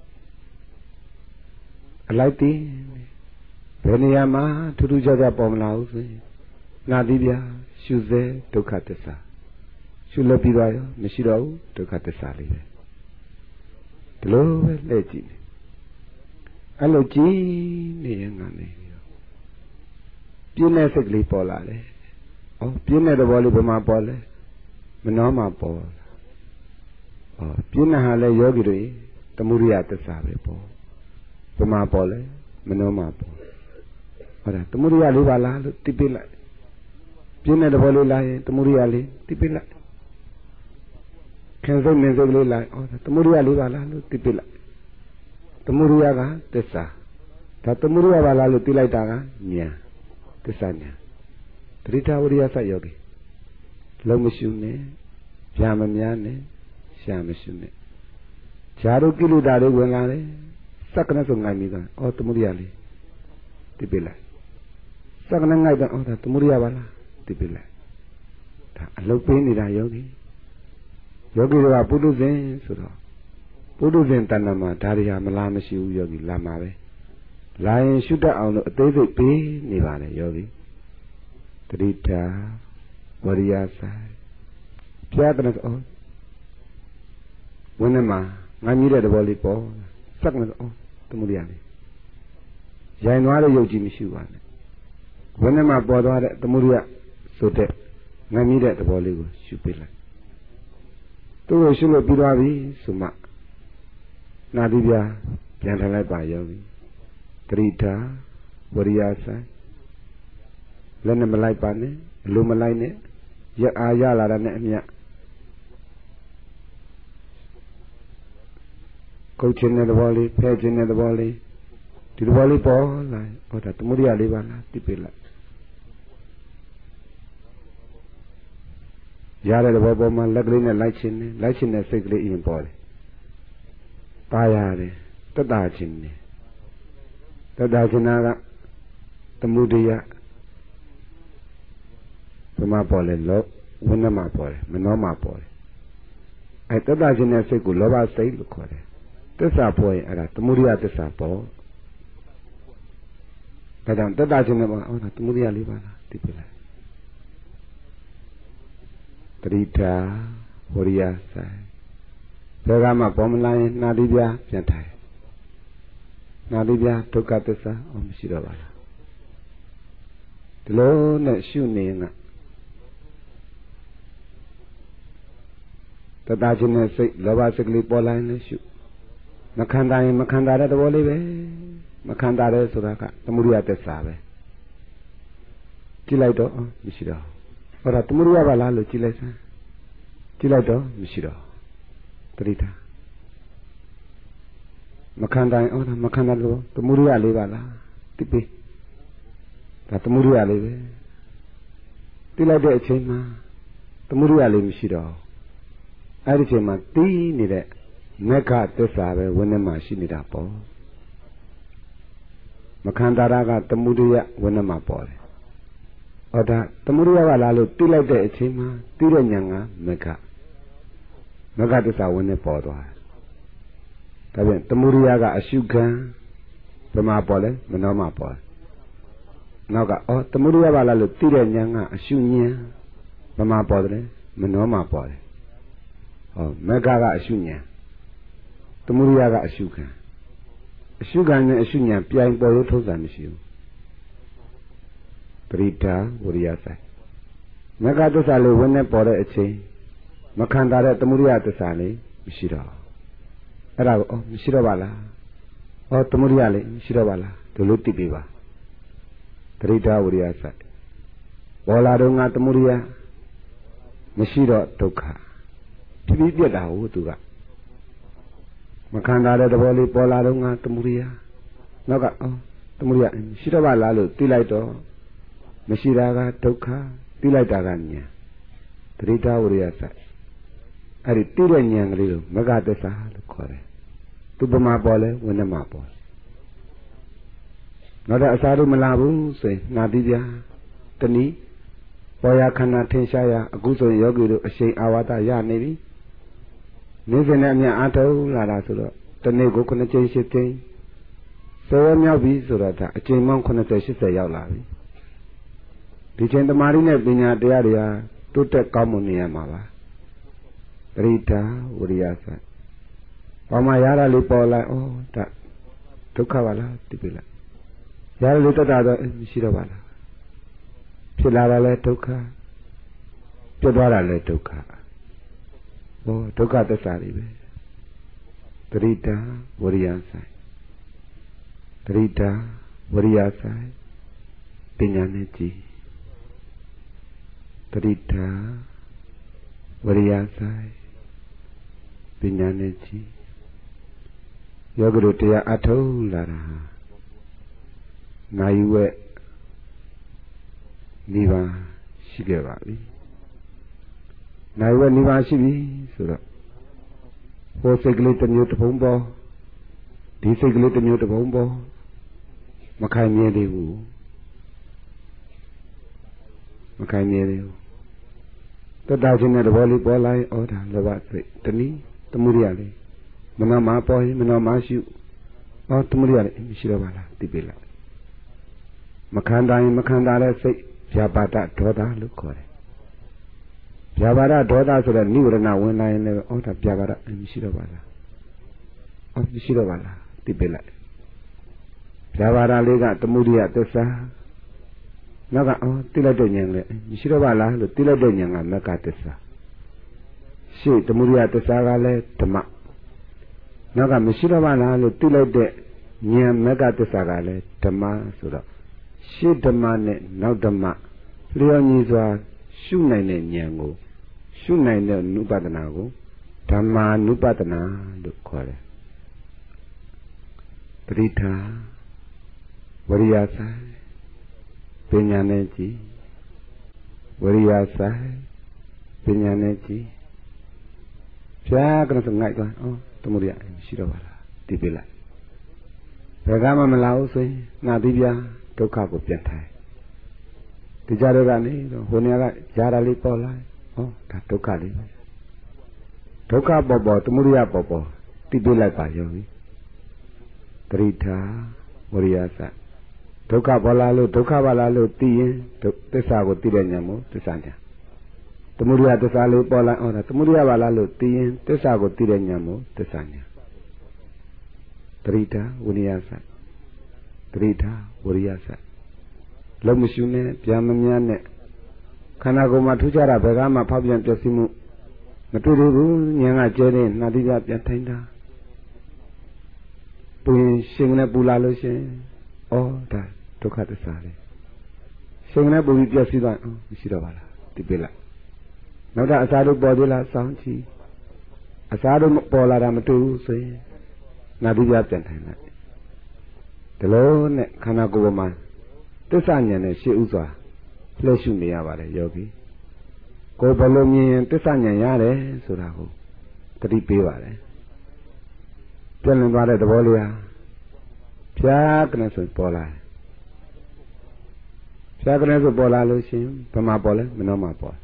အလိုက်တင်းဘယ်နေရာမှာထူးထူးခြားခြားပေါ်မလာဘူးဆိုရင်နာသီးပြရှုစေဒုက္ခသစ္စာရှုလို့ပြီးသွားရောမရှိတော့ဘူးဒုက္ခသစ္စာလေးပဲဒီလိုပဲလှည့်ကြည့်နေအဲ့လိုကြည့်နေရင်ကနေပြီးတော့ပြင်းတဲ့စိတ်ကလေးပေါ်လာတယ်ဩပြင်းတဲ့သဘောလေးဘယ်မှာပေါ်လဲမနှောမှာပေါ်လာဩပြင်းတဲ့ဟာလဲယောဂီတွေသမုဒိယသစ္စာပဲပေါ်ဘယ်မှာပေါ်လဲမနှောမှာပေါ်ဟုတ်တယ်သမုဒိယလေးပါလားလို့တိပိလိုက်ပြင်းတဲ့သဘောလေးလာရင်သမုဒိယလေးတိပိလိုက်ခင်စိတ်မြင်စိတ်လေးလိုက်ဩသမုဒိယလေးပါလားလို့တိပိလိုက်သမုဒိယကသစ္စာဒါသမုဒိယပါလားလို့သိလိုက်တာကဉာဏ်သစ္စာဉာဏ်တတိထာဝရိယစယောဂီလုံးမရှုနဲ့ဗျာမများနဲ့ရှာမရှုနဲ့ဈာတို့ကိလေသာတွေဝင်လာတယ်စက္ကနဆိုငိုင်းပြီးသားဩသမုဒိယလေးတိပိလိုက်စက္ကနငိုက်တော့ဩဒါသမုဒိယပါလားတိပိလိုက်ဒါအလုတ်ပေးနေတာယောဂီယောဂီတွေကပုထုဇဉ်ဆိုတော့ပုထုဇဉ်တဏ္ဍမှာဒါတွေဟာမလားမရှိဘူးယောဂီလာမှာပဲလာရင်ရှုတတ်အောင်လို့အသေးစိတ်ပေးနေပါလေယောဂီတတိထာဝရိယဆိုင်ပြားတဲ့ဩဝင်းထဲမှာငါမြည်တဲ့သဘောလေးပေါ်စက်နဲ့ဩသမုဒိယလေးရိုင်သွားတဲ့ရုပ်ကြီးမရှိပါနဲ့ဝင်းထဲမှာပေါ်သွားတဲ့သမုဒိယဆိုတဲ့ငါမြည်တဲ့သဘောလေးကိုရှုပေးလိုက်သူ့ကိုရှုလို့ပြီးသွားပြီဆိုမှနာတိပြပြန်ထလိုက်ပါယောဂီတတိထာဝရိယဆိုင်လက်နဲ့မလိုက်ပါနဲ့အလိုမလိုက်နဲ့ရအားရလာတာနဲ့အမျှကုတ်ခြင်းတဲ့သဘောလေးဖဲခြင်းတဲ့သဘောလေးဒီသဘောလေးပေါ်လာဟောဒါသမုဒိယလေးပါလားတိပိလိုက်ရတဲ့သဘောပေါ်မှာလက်ကလေးနဲ့လိုက်ခြင်းနဲ့လိုက်ခြင်းနဲ့စိတ်ကလေးအရင်ပေါ်တယ်ပါရတယ်တတ္တာခြင်းနဲ့တတ္တာခြင်းကသမုဒိယဘယ်မှာပေါ်လဲလောဝိနည်းမှာပေါ်တယ်မနှောမှာပေါ်တယ်အဲတတ္တာခြင်းနဲ့စိတ်ကိုလောဘစိတ်လို့ခေါ်တယ်သစ္စာပေါ်ရင်အဲ့ဒါသမုဒိယသစ္စာပေါ်ဒါကြောင့်တတ္တာခြင်းနဲ့ပေါ်အော်ဒါသမုဒိယလေးပါလားသိပြီလားတတိထာဝရိယဆိုင်ဘယ်ကမှပေါ်မလာရင်နှာသီးပြပြန်ထိုင်နှာသီးပြဒုက္ခသစ္စာအော်မရှိတော့ပါလားဒီလိုနဲ့ရှုနေရင်ကတတ္တာခြင်းနဲ့စိတ်လောဘစိတ်ကလေးပေါ်လာရင်လည်းရှုမခံတာရင်မခံတာတဲ့သဘောလေးပဲမခံတာတဲ့ဆိုတာကသမုဒိယသစ္စာပဲကြည့်လိုက်တော့မရှိတော့ဟောတာသမုဒိယပါလားလို့ကြည့်လိုက်စမ်းကြည့်လိုက်တော့မရှိတော့တတိထာမခံတာရင်ဟောတာမခံတာလို့သမုဒိယလေးပါလားတိပိဒါသမုဒိယလေးပဲကြည့်လိုက်တဲ့အချိန်မှာသမုဒိယလေးမရှိတော့အဲ့ဒီအချိန်မှာတီးနေတဲ့မေဃသစ္စာပဲဝိနည်းမှာရှိနေတာပေါ့မခန္ဓာရကသမုဒိယဝိနည်းမှာပေါ်တယ်ဟောဒါသမုဒိယကလာလို့တိလိုက်တဲ့အချိန်မှာတိတဲ့ဉာဏ်ကမေဃမေဃသစ္စာဝိနည်းပေါ်သွားတယ်ဒါပြန်သမုဒိယကအရှုခံဘယ်မှာပေါ်လဲမနှောမှာပေါ်တယ်နောက်ကအော်သမုဒိယပါလားလို့သိတဲ့ဉာဏ်ကအရှုဉာဏ်ဘယ်မှာပေါ်တယ်မနောမှာပေါ်တယ်ဟောမဂ္ဂကအရှုဉာဏ်သမုဒိယကအရှုခံအရှုခံနဲ့အရှုဉာဏ်ပြိုင်ပေါ်လို့ထုံးစံမရှိဘူးပရိဒါဝရိယဆိုင်မဂ္ဂသစ္စာလေးဝင်နေပေါ်တဲ့အချိန်မခံတာတဲ့သမုဒိယသစ္စာလေးမရှိတော့အဲ့ဒါကိုအော်မရှိတော့ပါလားအော်သမုဒိယလေးမရှိတော့ပါလားဒီလိုသိပြီပါပရိဒါဝရိယဆိုင်ပေါ်လာတော့ငါသမုဒိယမရှိတော့ဒုက္ခဖြစ်ပြီးပြတ်တာဟုတ်သူကမခံတာတဲ့သဘောလေးပေါ်လာတော့ငါသမုဒိယနောက်ကအော်သမုဒိယရှိတော့ပါလားလို့သိလိုက်တော့မရှိတာကဒုက္ခသိလိုက်တာကဉာဏ်ပရိဒါဝရိယဆိုင်အဲ့ဒီသိတဲ့ဉာဏ်ကလေးကိုမဂ္ဂသစ္စာလို့ခေါ်တယ်သူပမာပေါ်လဲဝိနည်းမှာပေါ်နောက်တော့အစားတို့မလာဘူးဆိုရင်ငါသိပြတနည်းပေါ်ရခန္ဓာထင်ရှားရအခုဆိုရင်ယောဂီတို့အရှိန်အာဝါဒရနေပြီနေ့စဉ်နဲ့အမြအားထုတ်လာတာဆိုတော့တနေ့ကိုခုနှစ်ကြိမ်ရှစ်ကြိမ်စေဝမြောက်ပြီဆိုတော့ဒါအကြိမ်ပေါင်းခုနှစ်ဆယ်ရှစ်ဆယ်ရောက်လာပြီဒီချိန်တမာရီနဲ့ပညာတရားတွေဟာတိုးတက်ကောင်းမွန်နေရမှာပါပရိဒါဝရိယဆိုင်ဘာမှရတာလေးပေါ်လိုက်ဩဒါဒုက္ခပါလားသိပြီလားရတာလေးတက်တာတော့မရှိတော့ပါလားဖြစ်လာတာလဲဒုက္ခပြတ်သွားတာလဲဒုက္ခဟောဒုက္ခသစ္စာတွေပဲပရိဒါဝရိယဆိုင်ပရိဒါဝရိယဆိုင်ပညာနဲ့ကြည်ပရိဒါဝရိယဆိုင်ပညာနဲ့ကြည်ယောဂတို့တရားအထုတ်လာတာနာယုဝဲနိဗ္ဗာန်ရှိခဲ့ပါပြီနာယုဝဲနိဗ္ဗာန်ရှိပြီဆိုတော့ဟိုစိတ်ကလေးတစ်မျိုးတစ်ပုံပေါ်ဒီစိတ်ကလေးတစ်မျိုးတစ်ပုံပေါ်မခိုင်မြဲသေးဘူးမခိုင်မြဲသေးဘူးတတချင်းတဲ့သဘောလေးပေါ်လာရင်ဩဒါလောဘစိတ်တနည်းသမုဒိယလေးမနောမှာပေါ်ရင်မနောမှာရှုဩသမုဒိယလေးရှိတော့ပါလားသိပြီလားမခံတာရင်မခံတာတဲ့စိတ်ဗျာပါဒဒေါသလို့ခေါ်တယ်ဗျာပါဒဒေါသဆိုတဲ့နိဝရဏဝင်လာရင်လည်းဩဒါဗျာပါဒမရှိတော့ပါလားဩမရှိတော့ပါလားသိပြီလားဗျာပါဒလေးကသမုဒိယသစ္စာနောက်ကအော်သိလိုက်တဲ့ဉာဏ်လည်းမရှိတော့ပါလားလို့သိလိုက်တဲ့ဉာဏ်ကမဂ္ဂသစ္စာရှေ့သမုဒိယသစ္စာကလည်းဓမ္မနောက်ကမရှိတော့ပါလားလို့သိလိုက်တဲ့ဉာဏ်မဂ္ဂသစ္စာကလည်းဓမ္မဆိုတော့ရှေ့ဓမ္မနဲ့နောက်ဓမ္မလျော်ညီစွာရှုနိုင်တဲ့ဉာဏ်ကိုရှုနိုင်တဲ့နုပဒနာကိုဓမ္မာနုပဒနာလို့ခေါ်တယ်ပရိဒါဝရိယဆိုင်ပညာနဲ့ကြည်ဝရိယဆိုင်ပညာနဲ့ကြည်ဖြာကနစငိုက်သွားဩသမုဒိယရှိတော့ပါလားသိပြီလားဘယ်ကမှမလာဘူးဆိုရင်ငါသိပြဒုက္ခကိုပြန်ထိုင်ဒီကြတော့ကနေဟိုနေရာကຢာတာလေးပေါ်လာဩဒါဒုက္ခလေးပဲဒုက္ခပေါ်ပေါ်သမုဒိယပေါ်ပေါ်သိပြလိုက်ပါရောပြီပရိဒါဝရိယဆိုင်ဒုက္ခပေါ်လာလို့ဒုက္ခပါလာလို့သိရင်သစ္စာကိုသိတဲ့ဉာဏ်မို့သစ္စာဉာဏ်သမုဒိယသစ္စာလေးပေါ်လာဩဒါသမုဒိယပါလာလို့သိရင်သစ္စာကိုသိတဲ့ဉာဏ်မို့သစ္စာဉာဏ်ပရိဒါဝရိယဆိုင်ပရိဒါဝရိယဆိုင်လုံးမရှုနဲ့ပြန်မမြန်းနဲ့ခန္ဓာကိုယ်မှာထူးခြားတာဘယ်ကမှဖောက်ပြန်ပျက်စီးမှုမတွေ့သေးဘူးဉာဏ်ကကျဲတဲ့နှာတိပြပြန်ထိုင်တာပူရင်ရှင်နဲ့ပူလာလို့ရှင်ဩဒါဒုက္ခသစ္စာလေရှင်နဲ့ပူပြီးပျက်စီးသွားဩမရှိတော့ပါလားဒီပြလိုက်နောက်တော့အစာတို့ပေါ်သေးလားစောင်းကြည့်အစာတို့ပေါ်လာတာမတွေ့ဘူးဆိုရင်နာတိပြပြန်ထိုင်လိုက်ဒီလိုနဲ့ခန္ဓာကိုယ်ပေါ်မှာသစ္စာဉာဏ်နဲ့ရှေ့ဥစွာလှည့်ရှုနေရပါတယ်ယောဂီကိုယ်ဘလို့မြင်ရင်သစ္စာဉာဏ်ရတယ်ဆိုတာကိုသတိပေးပါတယ်ပြည့်လည်သွားတဲ့သဘောလေးဟာဖြာကနေဆိုပေါ်လာဖြာကနေဆိုပေါ်လာလို့ရှိရင်ဘယ်မှာပေါ်လဲမနှောမှာပေါ်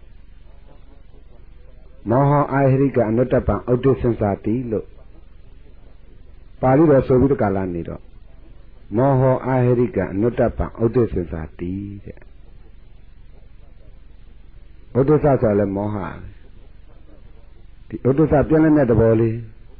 မောဟအာဟိရိကအနုတ္တပံဩဒိသင်္စာတိလို့ပါဠိတော်ဆိုပြီးတကလာနေတော့မောဟအာဟိရိကအနုတ္တပံဥဒ္ဒစ္စစာတိတဲ့ဥဒ္ဒစ္စဆိုလည်းမောဟဒီဥဒ္ဒစ္စပြည့်နေတဲ့သဘောလေး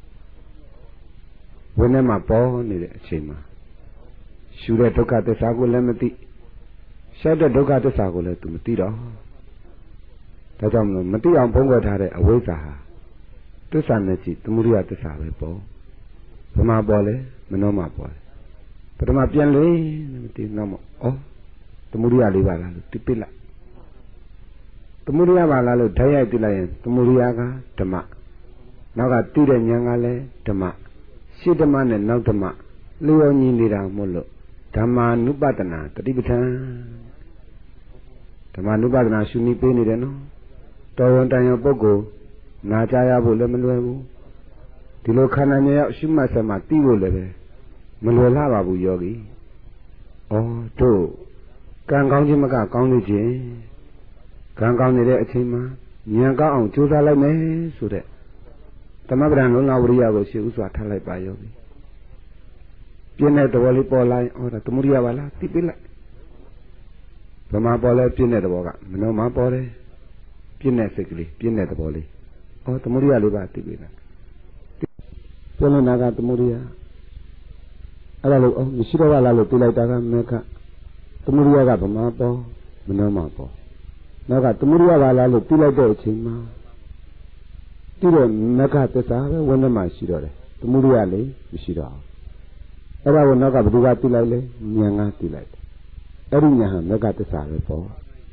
ဝိနည်းမှာပေါ်နေတဲ့အချိန်မှာရှုတဲ့ဒုက္ခသစ္စာကိုလည်းမသိရှောက်တဲ့ဒုက္ခသစ္စာကိုလည်း तू မသိတော့ဒါကြောင့်မလို့မသိအောင်ဖုံးကွယ်ထားတဲ့အဝိဇ္ဇာဟာသစ္စာနဲ့ကြည့်သမုဒိယသစ္စာပဲပေါ့ဘယ်မှာပေါ်လဲမနှောမှာပေါ်တယ်ပထမပြန်လေမသိနောက်မှာဩသမုဒိယလေးပါလားလို့တိပိလိုက်သမုဒိယပါလားလို့ဓာတ်ရိုက်ပြလိုက်ရင်သမုဒိယကဓမ္မနောက်ကတိတဲ့ဉာဏ်ကလည်းဓမ္မရှေ့ဓမ္မနဲ့နောက်ဓမ္မလျော်ညီနေတာမို့လို့ဓမ္မာနုပဒနာတတိပဋ္ဌာန်ဓမ္မာနုပဒနာရှုနည်းပေးနေတယ်နော်တော်ဝန်တန်ရုံပုဂ္ဂိုလ်နာကြရဖို့လည်းမလွယ်ဘူးဒီလိုခန္ဓာဉာဏ်ရောက်ရှုမှတ်ဆက်မှသိဖို့လည်းပဲမလွယ်လှပါဘူးယောဂီဩတို့ကံကောင်းခြင်းမကကောင်းနေခြင်းကံကောင်းနေတဲ့အချိန်မှာဉာဏ်ကောင်းအောင်ကြိုးစားလိုက်မယ်ဆိုတဲ့သမဗ္ဗံလုံလဝရိယကိုရှေ့ဥစွာထားလိုက်ပါယောဂီပြင်းတဲ့သဘောလေးပေါ်လာရင်ဩဒါသမုဒိယပါလားသိပေးလိုက်ဗမာပေါ်လဲပြင်းတဲ့သဘောကမနောမှာပေါ်တယ်ပြင်းတဲ့စိတ်ကလေးပြင်းတဲ့သဘောလေးဩသမုဒိယလေးပါသိပေးလိုက်ပြင်းနေတာကသမုဒိယအဲ့ဒါလို့ဩမရှိတော့ပါလားလို့သိလိုက်တာကမေခသမုဒိယကဗမာပေါ်မနောမှာပေါ်နောက်ကသမုဒိယပါလားလို့သိလိုက်တဲ့အချိန်မှာသိတဲ့မေခသစ္စာပဲဝိနည်းမှာရှိတော့တယ်သမုဒိယလေးမရှိတော့အဲ့ဒါကိုနောက်ကဘယ်သူကသိလိုက်လဲဉာဏ်ကသိလိုက်တယ်အဲ့ဒီဉာဏ်ဟာမေဃသစ္စာပဲပေါ့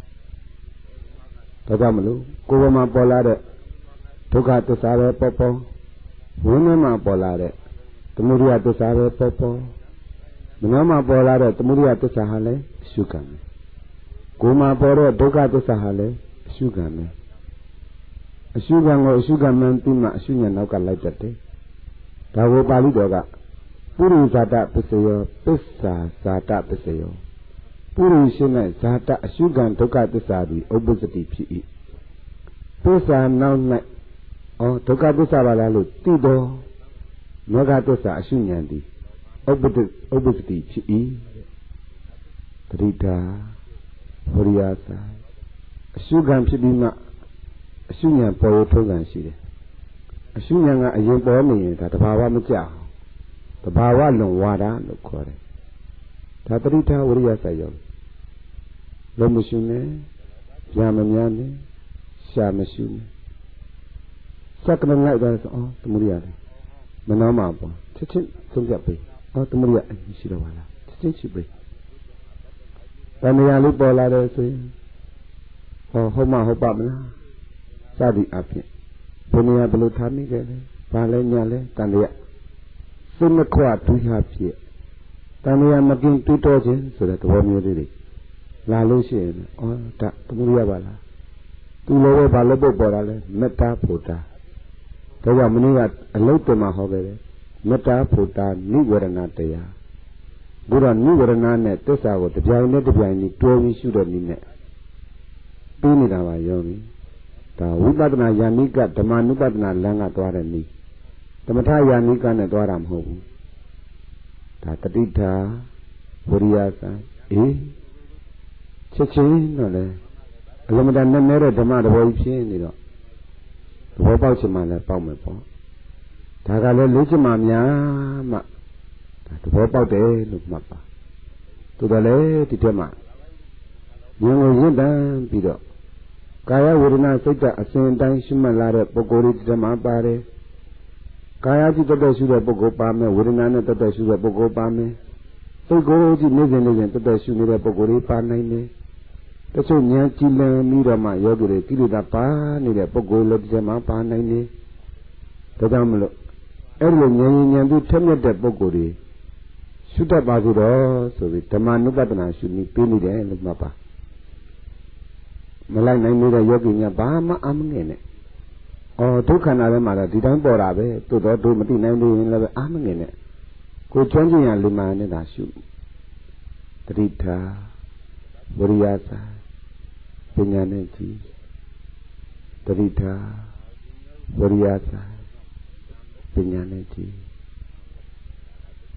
ဒါကြောင့်မလို့ကိုယ်ပေါ်မှာပေါ်လာတဲ့ဒုက္ခသစ္စာပဲပေါ့ပေါ့ဝိနည်းမှာပေါ်လာတဲ့သမုဒိယသစ္စာပဲပေါ့ပေါ့မနောမှာပေါ်လာတဲ့သမုဒိယသစ္စာဟာလည်းအရှုခံပဲကိုယ်မှာပေါ်တဲ့ဒုက္ခသစ္စာဟာလည်းအရှုခံပဲအရှုခံကိုအရှုခံမှန်ပြီးမှအရှုဉာဏ်နောက်ကလိုက်တတ်တယ်ဒါကိုပါဠိတော်ကပုရိဇာတပစ္စယောပစ္စာဇာတပစ္စယောပုရိရှိ၌ဇာတအရှုခံဒုက္ခသစ္စာသည်ဥပ္ပစတိဖြစ်၏ပစ္စာနောက်၌ဩဒုက္ခသစ္စာပါလားလို့သိတော်မေဃသစ္စာအရှုဉာဏ်သည်ဥပ္ပတဥပ္ပစတိဖြစ်၏တတိတာဝရိယသာအရှုခံဖြစ်ပြီးမှအရှုဉာဏ်ပေါ်ရထုံးခံရှိတယ်အရှုဉာဏ်ကအရင်ပေါ်နေရင်ဒါတဘာဝမကြောက်တဘာဝလွန်ဝါဒလို့ခေါ်တယ်ဒါတတိထဝရိယဆက်ရောလုံးမရှုနဲ့ဗျာမများနဲ့ရှာမရှုနဲ့စက္ကမလိုက်တော့ဆိုအော်သမုဒိယလေမနှောမှာပေါ့ချက်ချင်းသုံးပြပေးအော်သမုဒိယအရှိတော့ပါလားချက်ချင်းရှိပေးတဏှာလေးပေါ်လာတယ်ဆိုရင်ဟောဟုတ်မဟုတ်ပါမလားစသည်အဖြစ်ဘုရားဘယ်လိုထားမိခဲ့လဲဘာလဲညာလဲတန်တရားစိတ်မခွဒုရဖြစ်တဏှာမကင်းတွေးတောခြင်းဆိုတဲ့သဘောမျိုးလေးတွေလာလို့ရှိရင်အော်ဒါသမုဒိယပါလားသူလည်းပဲဘာလို့ပုတ်ပေါ်တာလဲမေတ္တာဖို့တာဒါကြောင့်မင်းကအလုတ်တမဟောခဲ့တယ်မေတ္တာဖို့တာနိဝရဏတရားဘုရားနိဝရဏနဲ့သစ္စာကိုတပြိုင်နဲ့တပြိုင်ကြီးတွဲပြီးရှုတဲ့နည်းနဲ့ပြီးနေတာပါယောဂီဒါဝိပဿနာယာနိကဓမ္မနုပဒနာလမ်းကသွားတဲ့နည်းသမထယာနိကနဲ့သွားတာမဟုတ်ဘူးဒါတတိထာဝရိယသံအေးချက်ချင်းတော့လေအလုံးမတန်နဲ့နဲ့တဲ့ဓမ္မတဘောကြီးဖြစ်နေတော့သဘောပေါက်ချင်မှလည်းပေါက်မယ်ပေါ့ဒါကလည်းလေးချင်မှများမှဒါသဘောပေါက်တယ်လို့မှတ်ပါသို့တော်လည်းဒီထက်မှဉာဏ်ကိုရင့်တန်းပြီးတော့ကာယဝေဒနာစိတ်ဓာတ်အစဉ်တိုင်းရှိမှတ်လာတဲ့ပုဂ္ဂိုလ်တွေဒီထက်မှပါတယ်ကာယကြည့်တက်တက်ရှုတဲ့ပုဂ္ဂိုလ်ပါမယ်ဝေဒနာနဲ့တက်တက်ရှုတဲ့ပုဂ္ဂိုလ်ပါမယ်စိတ်ကိုကြည့်နေစဉ်နေစဉ်တက်တက်ရှုနေတဲ့ပုဂ္ဂိုလ်တွေပါနိုင်တယ်တချို့ဉာဏ်ကြည်လင်ပြီးတော့မှယောဂီတွေကိလေသာပါနေတဲ့ပုဂ္ဂိုလ်လည်းဒီထဲမှာပါနိုင်တယ်ဒါကြောင့်မလို့အဲ့ဒီဉာဏ်ဉာဏ်ပြီးထက်မြက်တဲ့ပုဂ္ဂိုလ်တွေရှုတတ်ပါစေတော့ဆိုပြီးဓမ္မနုပဒနာရှုပြီးပေးနေတယ်လို့မှတ်ပါမလိုက်နိုင်နေတဲ့ယောဂီများဘာမှအမငဲ့နဲ့အော်ဒုက္ခနာထဲမှာတော့ဒီတိုင်းပေါ်တာပဲသို့တော့တို့မသိနိုင်သေးရင်လည်းအာမငင်နဲ့ကိုကျွမ်းကျင်ရလိမ္မာနဲ့သာရှုတတိထာဝရိယသာပညာနဲ့ကြည်တတိထာဝရိယသာပညာနဲ့ကြည်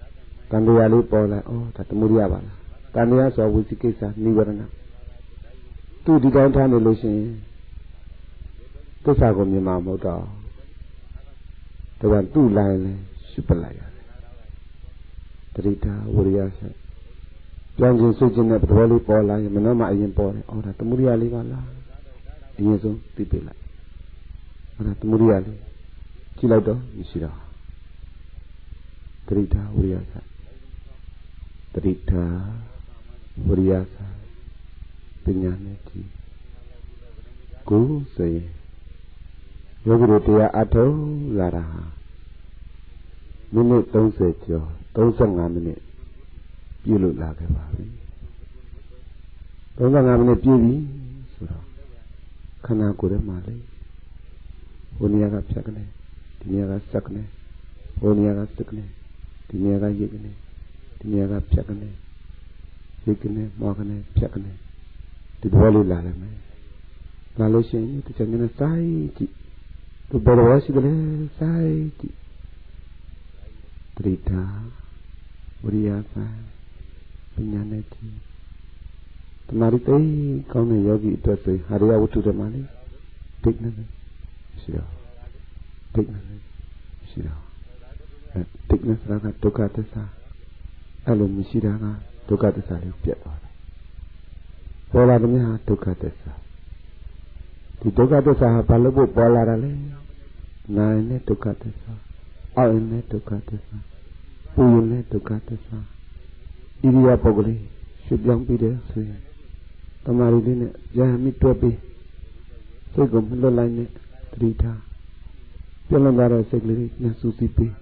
တန်တရားလေးပေါ်လာဩဒါသမုဒိယပါလားတန်တရားဆိုဝိသိကိစ္စနိဝရဏသူဒီကောင်းထားနေလို့ရှိရင်သစ္စာကိုမြင်မှာမဟုတ်တော့ဒါကသူ့လိုင်းလဲရှုပလိုက်ရတယ်တတိတာဝိရိယဆက်ပြောင်းခြင်းဆွခြင်းနဲ့သဘောလေးပေါ်လာရင်မနှောမှအရင်ပေါ်တယ်ဩဒါသမုဒိယလေးပါလားအရင်ဆုံးသိပြလိုက်ဩဒါသမုဒိယလေးကြည့်လိုက်တော့မရှိတော့တတိတာဝိရိယဆက်တတိတာဝိရိယဆက်ပညာနဲ့ကြည့်ကိုယ်ဆိုရင်ယောဂီတို့တရားအထုံးလာတာဟာမိနစ်သုံးဆယ်ကျော်သုံးဆယ့်ငါးမိနစ်ပြည့်လို့လာခဲ့ပါပြီသုံးဆယ့်ငါးမိနစ်ပြည့်ပြီဆိုတော့ခန္ဓာကိုယ်ထဲမှာလေဟိုနေရာကဖြတ်ကနေဒီနေရာကဆက်ကနေဟိုနေရာကစက်ကနေဒီနေရာကရိတ်ကနေဒီနေရာကဖြတ်ကနေရိတ်ကနေမောကနေဖြတ်ကနေဒီဘောလေးလာတယ်မယ်လာလို့ရှိရင်ဒီချက်နဲ့စိုက်ကြည့်သူဘယ်လိုရှိတယ်လဲစိုက်ကြည့်တတိတာဝိရိယပါပညာနဲ့ကြည့်တမာရီသိကောင်းတဲ့ယောဂီအတွက်ဆိုဟာရယဝတ္ထုတွေမှာလေဒိဋ္ဌိနဲ့ရှိတော့ဒိဋ္ဌိနဲ့ရှိတော့အဲဒိဋ္ဌိနဲ့ဆိုတာကဒုက္ခသစ္စာအဲ့လိုမရှိတာကဒုက္ခသစ္စာလေးပြတ်သွားတယ်ပေါ်လာတဲ့မြတ်ဒုက္ခသစ္စာဒီဒုက္ခသစ္စာဟာဘာလို့ပေါ်လာတာလဲနာရင်နဲ့ဒုက္ခသစ္စာအောက်ရင်နဲ့ဒုက္ခသစ္စာပူရင်နဲ့ဒုက္ခသစ္စာဣရိယာပုဂ္ဂလိရွှေ့ပြောင်းပြီးတယ်ဆိုရင်တမာရီလေးနဲ့ရဟမိတွဲပြီးစိတ်ကိုမလွတ်လိုက်နဲ့တတိထားပြလွန်သွားတဲ့စိတ်ကလေးနဲ့စူးစီးပြီး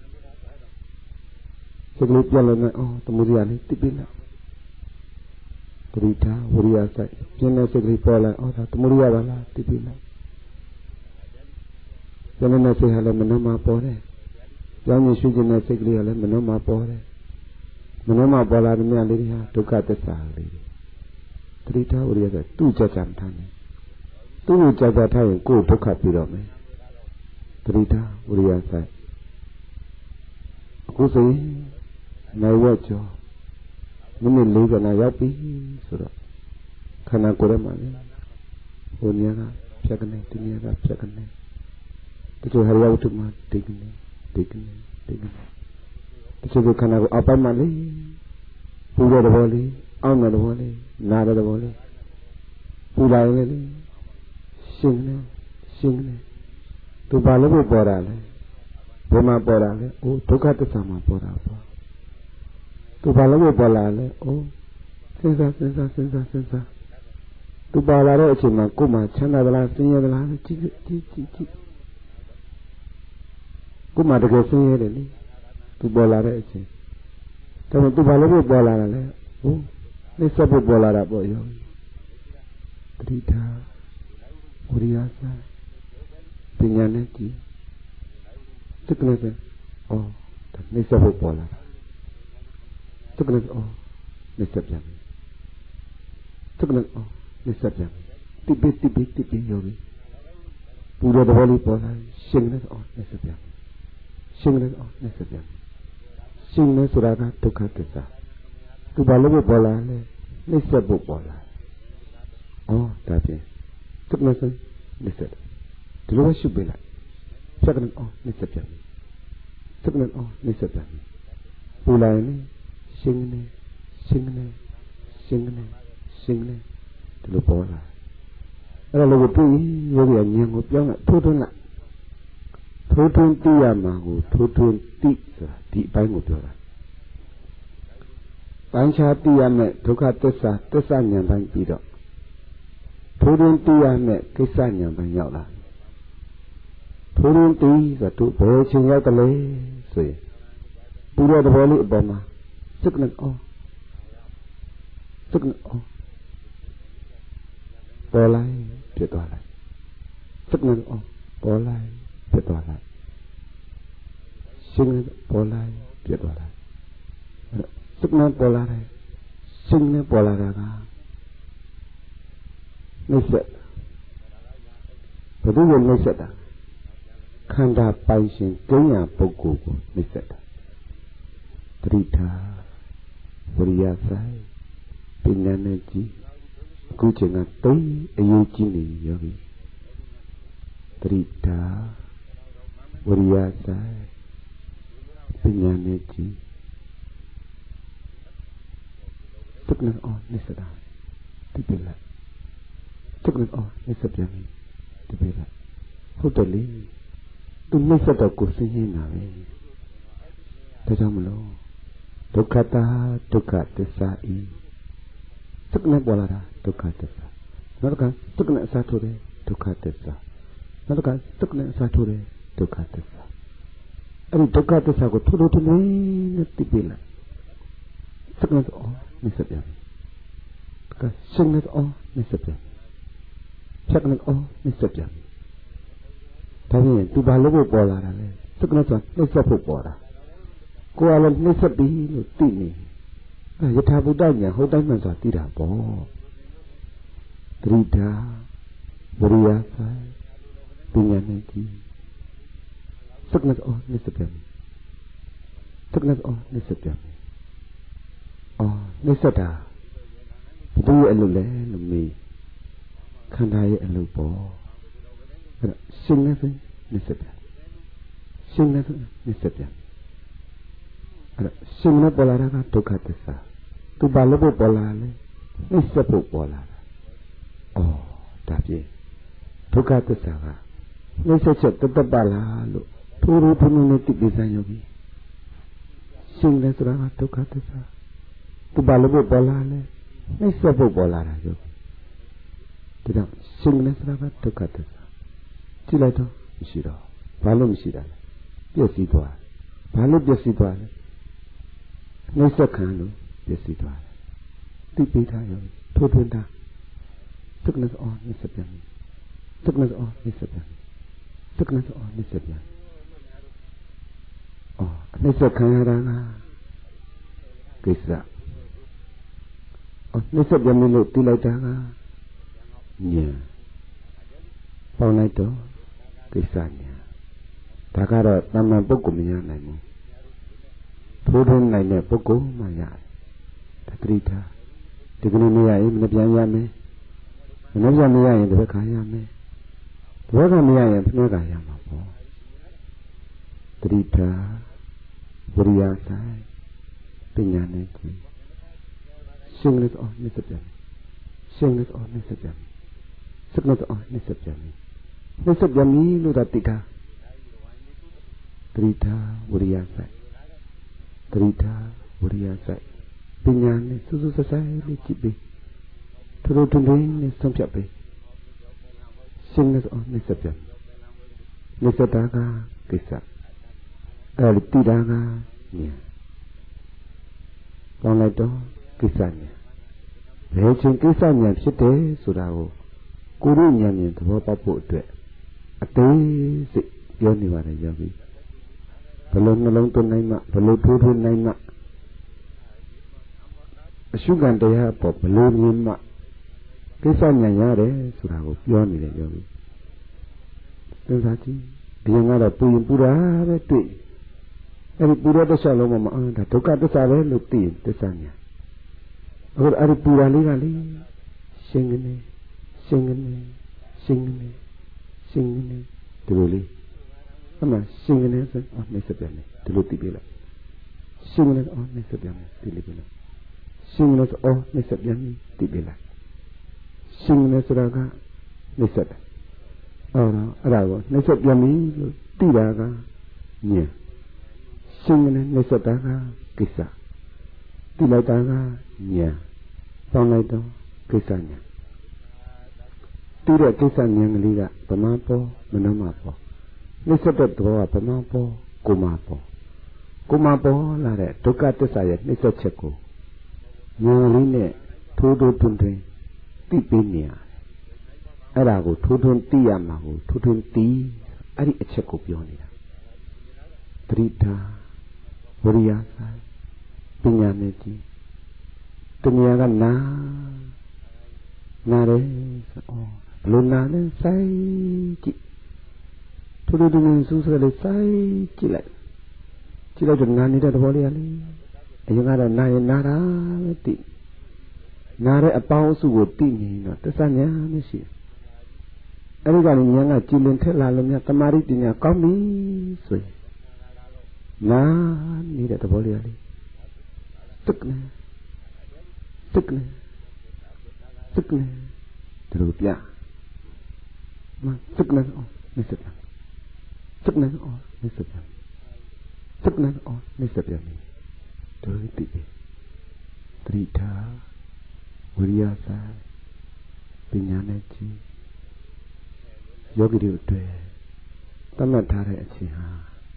စိတ်ကလေးပြလွန်နေအောင်သမုဒိယလေးတိပိလိုက်တတိထားဝိရိယစိုက်ပြင်းတဲ့စိတ်ကလေးပေါ်လာအော်ဒါသမုဒိယပါလားတိပိလိုက်ပြင်းတဲ့စိတ်ဟာလည်းမနှမပေါ်တယ်ကြောင်းမြရွှေ့ခြင်းတဲ့စိတ်ကလေးကလည်းမနှမပေါ်တယ်မနှမပေါ်လာတဲ့မြတ်လေးဟာဒုက္ခသစ္စာလေးတတိထားဝိရိယစိုက်သူ့ကြကြမထားနဲ့သူ့ကိုကြကြထားရင်ကိုယ်ဒုက္ခပြီးတော့မယ်တတိထားဝိရိယစိုက်အခုဆိုရင်နိုင်ဝက်ကျော်မိနစ်လေးကနာရောက်ပြီဆိုတော့ခန္ဓာကိုယ်ထဲမှာလေဟိုနေရာကဖြတ်ကနေဒီနေရာကဖြတ်ကနေတချို့ဟာရဝတ္ထုမှာဒိဋ္ဌိနဲ့ဒိဋ္ဌိနဲ့ဒိဋ္ဌိနဲ့တချို့ကခန္ဓာကိုယ်အပိုက်မှာလေပူတဲ့သဘောလေးအောင့်တဲ့သဘောလေးနာတဲ့သဘောလေးပူလာရင်လေရှင်းနေရှင်းနေသူဘာလို့ပေါ်တာလဲဘယ်မှာပေါ်တာလဲအိုးဒုက္ခသစ္စာမှာပေါ်တာပေါ့သူဘာလို့ပေါ်လာလဲအိုးစဉ်းစားစဉ်းစားစဉ်းစားစဉ်းစားသူပေါ်လာတဲ့အချိန်မှာကိုယ်မှချမ်းသာသလားဆင်းရဲသလားကြည့်ကြည့်ကြည့်ကြည့်ကိုယ်မှတကယ်ဆင်းရဲတယ်လေသူပေါ်လာတဲ့အချိန်ဒါပေမဲ့သူဘာလို့ပေါ်လာတာလဲဟိုနှိစ္စဖို့ပေါ်လာတာပေါ့ရောတတိထားဝိရိယစာပညာနဲ့ကြည့်စိတ်ကလေးပဲဩဒါနှိစ္စဖို့ပေါ်လာတာစိတ်ကလေးဩနှိစ္စပြန်စိတ်ကလေးဩနှိစ္စပြန်တိပိတိပိတိပိယောဂီပူတဲ့သဘောလေးပေါ်လာရှင်းတယ်ဩနှိစ္စပြန်ရှင်းတယ်ဩနှိစ္စပြန်ရှင်းတယ်ဆိုတာကဒုက္ခသစ္စာသူဘာလို့ပေါ်လာလဲနှိစ္စဖို့ပေါ်လာဩဒါဖြင့်စိတ်ကလေးနှိစ္စဒီလိုရှုပ်ပေးလိုက်စက္ကန့်အော်နှိစ္စပြန်စက္ကန့်အော်နှိစ္စပြန်ပူလာရင်ရှင်းနေရှင်းနေရှင်းနေရှင်းနေဒီလိုပေါ်လာအဲ့ဒါလို့တွေ့ရောရညင်ကိုပြောင်းလိုက်ထိုးထွန်းလိုက်ထိုးထွန်းသိရမှာကိုထိုးထွန်းသိဆိုတာဒီအပိုင်းကိုပြောတာပိုင်းခြားသိရမယ်ဒုက္ခသစ္စာသစ္စာဉာဏ်ပိုင်းပြီးတော့ထိုးထွန်းသိရမယ်ကိစ္စဉာဏ်ပိုင်းရောက်လာထိုးထွန်းသိဆိုတော့ဘယ်ချိန်ရောက်တယ်လဲဆိုရင်ပူတဲ့သဘောလေးအပေါ်မှာစက္ကန့်အော်စက္ကန့်အော်ပေါ်လိုက်ပြတ်သွားလိုက်စက္ကန့်အော်ပေါ်လိုက်ပြတ်သွားလိုက်ရှင်းပေါ်လိုက်ပြတ်သွားလိုက်စက္ကန့်ပေါ်လာတယ်ရှင်းနေပေါ်လာတာကနှိစ္စဘယ်သူ့ကိုနှိစ္စတာခန္ဓာပိုင်ရှင်ကျင်းရပုဂ္ဂိုလ်ကိုနှိစ္စတာတတိထားဝရိယဆိုင်ပညာနဲ့ကြည့်အခုချိန်ကတိတ်အရေးကြီးနေရောပြီတတိထားဝရိယဆိုင်ပညာနဲ့ကြည့်tức là o nét sạch đào tiếp bên lại tức là o nét sạch đào tiếp bên lại hốt trở lý tôi nét sạch đào của sinh như nào vậy tại sao mà lo dukkata dukkata sa i tức là bỏ ra dukkata sa nó là tức là sa thôi đấy dukkata sa nó là tức là sa thôi đấy dukkata sa anh dukkata sa của thôi thôi thôi nó tiếp bên lại tức là o nét sạch đào cái sinh nét o nét sạch đào chắc nét o nét sạch đào thay vì tu ba lúc bỏ ra đấy tức là sao nét sạch phục bỏ ra cô alon nét sạch đi nó tỉ nỉ à giờ thà bút đại nhà hậu đại mà sao tỉ ra bỏ trida beriya sai punya nanti tức là o nét sạch đào tức là o nét sạch đào oh nét sạch đào tôi ở lối lẽ là mì khăn đai ở lối bò sinh nét thôi nét sạch đào sinh nét thôi nét sạch đào sinh nét bỏ ra cái tôi cắt ra tôi bảo lúc bỏ ra này nét sạch bộ bỏ ra oh đáp gì tôi cắt ra cái nét sạch sạch tôi tập bảo là lúc tôi rồi tôi nói tiếp đi ra nhau đi sinh nét ra cái tôi cắt ra tôi bảo lúc bỏ ra này nét sạch bộ bỏ ra rồi thì đó sinh nét ra cái tôi cắt ra chỉ lại thôiမရှိတော့ဘာလို့မရှိတာလဲပြည့်စည်သွားဘာလို့ပြည့်စည်သွားလဲနှိစ္စခံလို့ပြည့်စည်သွားတယ်တိပိထားရောထိုးထွင်းတာtức là oနှိစ္စပြန်tức là oနှိစ္စပြန်tức là oနှိစ္စပြန်အော်နှိစ္စခံရတာကကိစ္စအော်နှိစ္စပြန်လို့တိလိုက်တာကဉာဏ်ပေါင်းလိုက်တော့ကိစ္စညာဒါကတော့တမန်ပုဂ္ဂိုလ်မရနိုင်ဘူးထိုးထွင်းနိုင်တဲ့ပုဂ္ဂိုလ်မှရတယ်တတိထားဒီကနေ့မရရင်မပြန်ရမယ်မနှပြန်မရရင်တစ်ခါရမယ်တစ်ခါမရရင်ဖနှဲကရမှာပေါ့တတိထားဝရိယဆိုင်ပညာနဲ့ကြည့်ရှင်းလို့အော်နှစ်စပြန်ရှင်းလို့အော်နှစ်စပြန်စကလို့အော်နှစ်စပြန်နှစ်စပြန်လို့တတိထားတတိထားဝရိယဆိုင်တတိထားဝရိယဆိုင်ပညာနဲ့စူးစူးဆက်ဆက်လေးကြည့်ပြီးထိုးထိုးထွန်းထွန်းနဲ့ဆုံးဖြတ်ပြီးရှင်းလို့အော်နှစ်စပြန်နှစ်စတာကကိစ္စအဲ့ဒီတိတာကဉာဏ်ပေါင်းလိုက်တော့ကိစ္စဉာဏ်ဘယ်ချင်းကိစ္စဉာဏ်ဖြစ်တယ်ဆိုတာကိုကိုယ်တို့ဉာဏ်နဲ့သဘောပေါက်ဖို့အတွက်အသေးစိတ်ပြောနေပါတယ်ယောဂီဘယ်လိုနှလုံးသွင်းနိုင်မှဘယ်လိုထိုးထွင်းနိုင်မှအရှုခံတရားပေါ်ဘယ်လိုမြင်မှကိစ္စဉာဏ်ရတယ်ဆိုတာကိုပြောနေတယ်ယောဂီစဉ်းစားကြည့်အရင်ကတော့ပူရင်ပူတာပဲတွေ့အဲ့ဒီပူရတဲ့ဆက်လုံးမှာအာဒါဒုက္ခသစ္စာပဲလို့သိရင်သစ္စာညာအခုအဲ့ဒီပူရလေးကလေရှင်းကနေရှင်းကနေရှင်းကနေရှင်းကနေဒီလိုလေးအမှရှင်းကနေဆိုအော်နေစပြန်နေဒီလိုသိပြလိုက်ရှင်းကနေအော်နေစပြန်နေဒီလိုပြလိုက်ရှင်းကနေအော်နေစပြန်နေသိပြလိုက်ရှင်းကနေဆိုတာကနေစတယ်အော်အဲ့ဒါကိုနေစပြန်ပြီလို့သိတာကညင်ရှင်းကနေနေစတာကကိစ္စသိလိုက်တာကညာပေါင်းလိုက်တော့ကိစ္စညာသိတဲ့ကိစ္စညာကလေးကဗမာပေါ်မနှမပေါ်နေစတဲ့တော့ဗမာပေါ်ကိုမပေါ်ကိုမပေါ်လာတဲ့ဒုက္ခသစ္စာရဲ့နှိစ္စချက်ကိုညာလေးနဲ့ထိုးထိုးထွန်းထွန်းသိပေးနေရတယ်အဲ့ဒါကိုထိုးထွန်းသိရမှာကိုထိုးထွန်းသိအဲ့ဒီအချက်ကိုပြောနေတာတတိထားဝရိယဆိုင်ပညာနဲ့ကြည့်တဏှာကနာနာတယ်ဆိုအော်ဘလို့နာလဲစိုက်ကြည့်ထိုးထိုးထွန်းထွန်းစူးစဲလေးစိုက်ကြည့်လိုက်ကြည့်လိုက်တော့နာနေတဲ့သဘောလေးကလေအရင်ကတော့နာရင်နာတာပဲတိနာတဲ့အပေါင်းအစုကိုတိနေတော့တစ္ဆညာမရှိအဲ့ဒီကလည်းဉာဏ်ကကြည်လင်ထက်လာလို့များတမာရိပညာကောင်းပြီဆိုရင်နာနေတဲ့သဘောလေးလေးtức nè tức nè tức nè từ bia mà tức nè ô mới sập nè tức nè ô mới sập nè tức nè ô mới sập nè từ tị tri tha viriya sa pinyane chi yogi điều tuệ tâm mặt thà đấy chi ha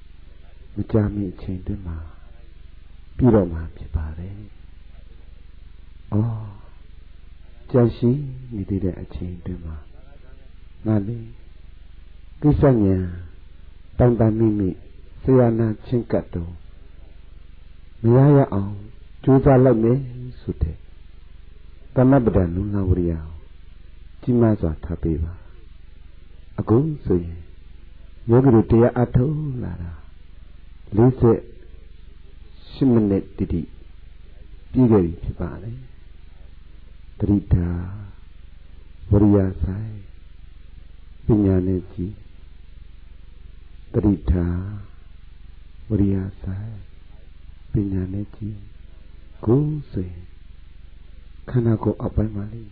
mới cha mi chi tới màပြီးတော့မှဖြစ်ပါတယ်။အော်ကြံရှိနေတဲ့အချိန်တွင်မှာငါလေးကိစ္စညာတောင်တမိမိဆရာနာချင်းကတ်တော့မရရအောင်ကြိုးစားလိုက်မယ်ဆိုတဲ့သမပဒလူငါဝရိယကြီးမားစွာထားပေးပါအခုဆိုရင်ယောဂီတို့တရားအထုတ်လာတာလေးဆက်ရှစ်မိနစ်တိတိပြီးခဲ့ပြီဖြစ်ပါလေတတိတာဝရိယဆိုင်ပညာနဲ့ကြည်တတိတာဝရိယဆိုင်ပညာနဲ့ကြည်ကိုယ်ဆိုရင်ခန္ဓာကိုယ်အောက်ပိုင်းမှာလေ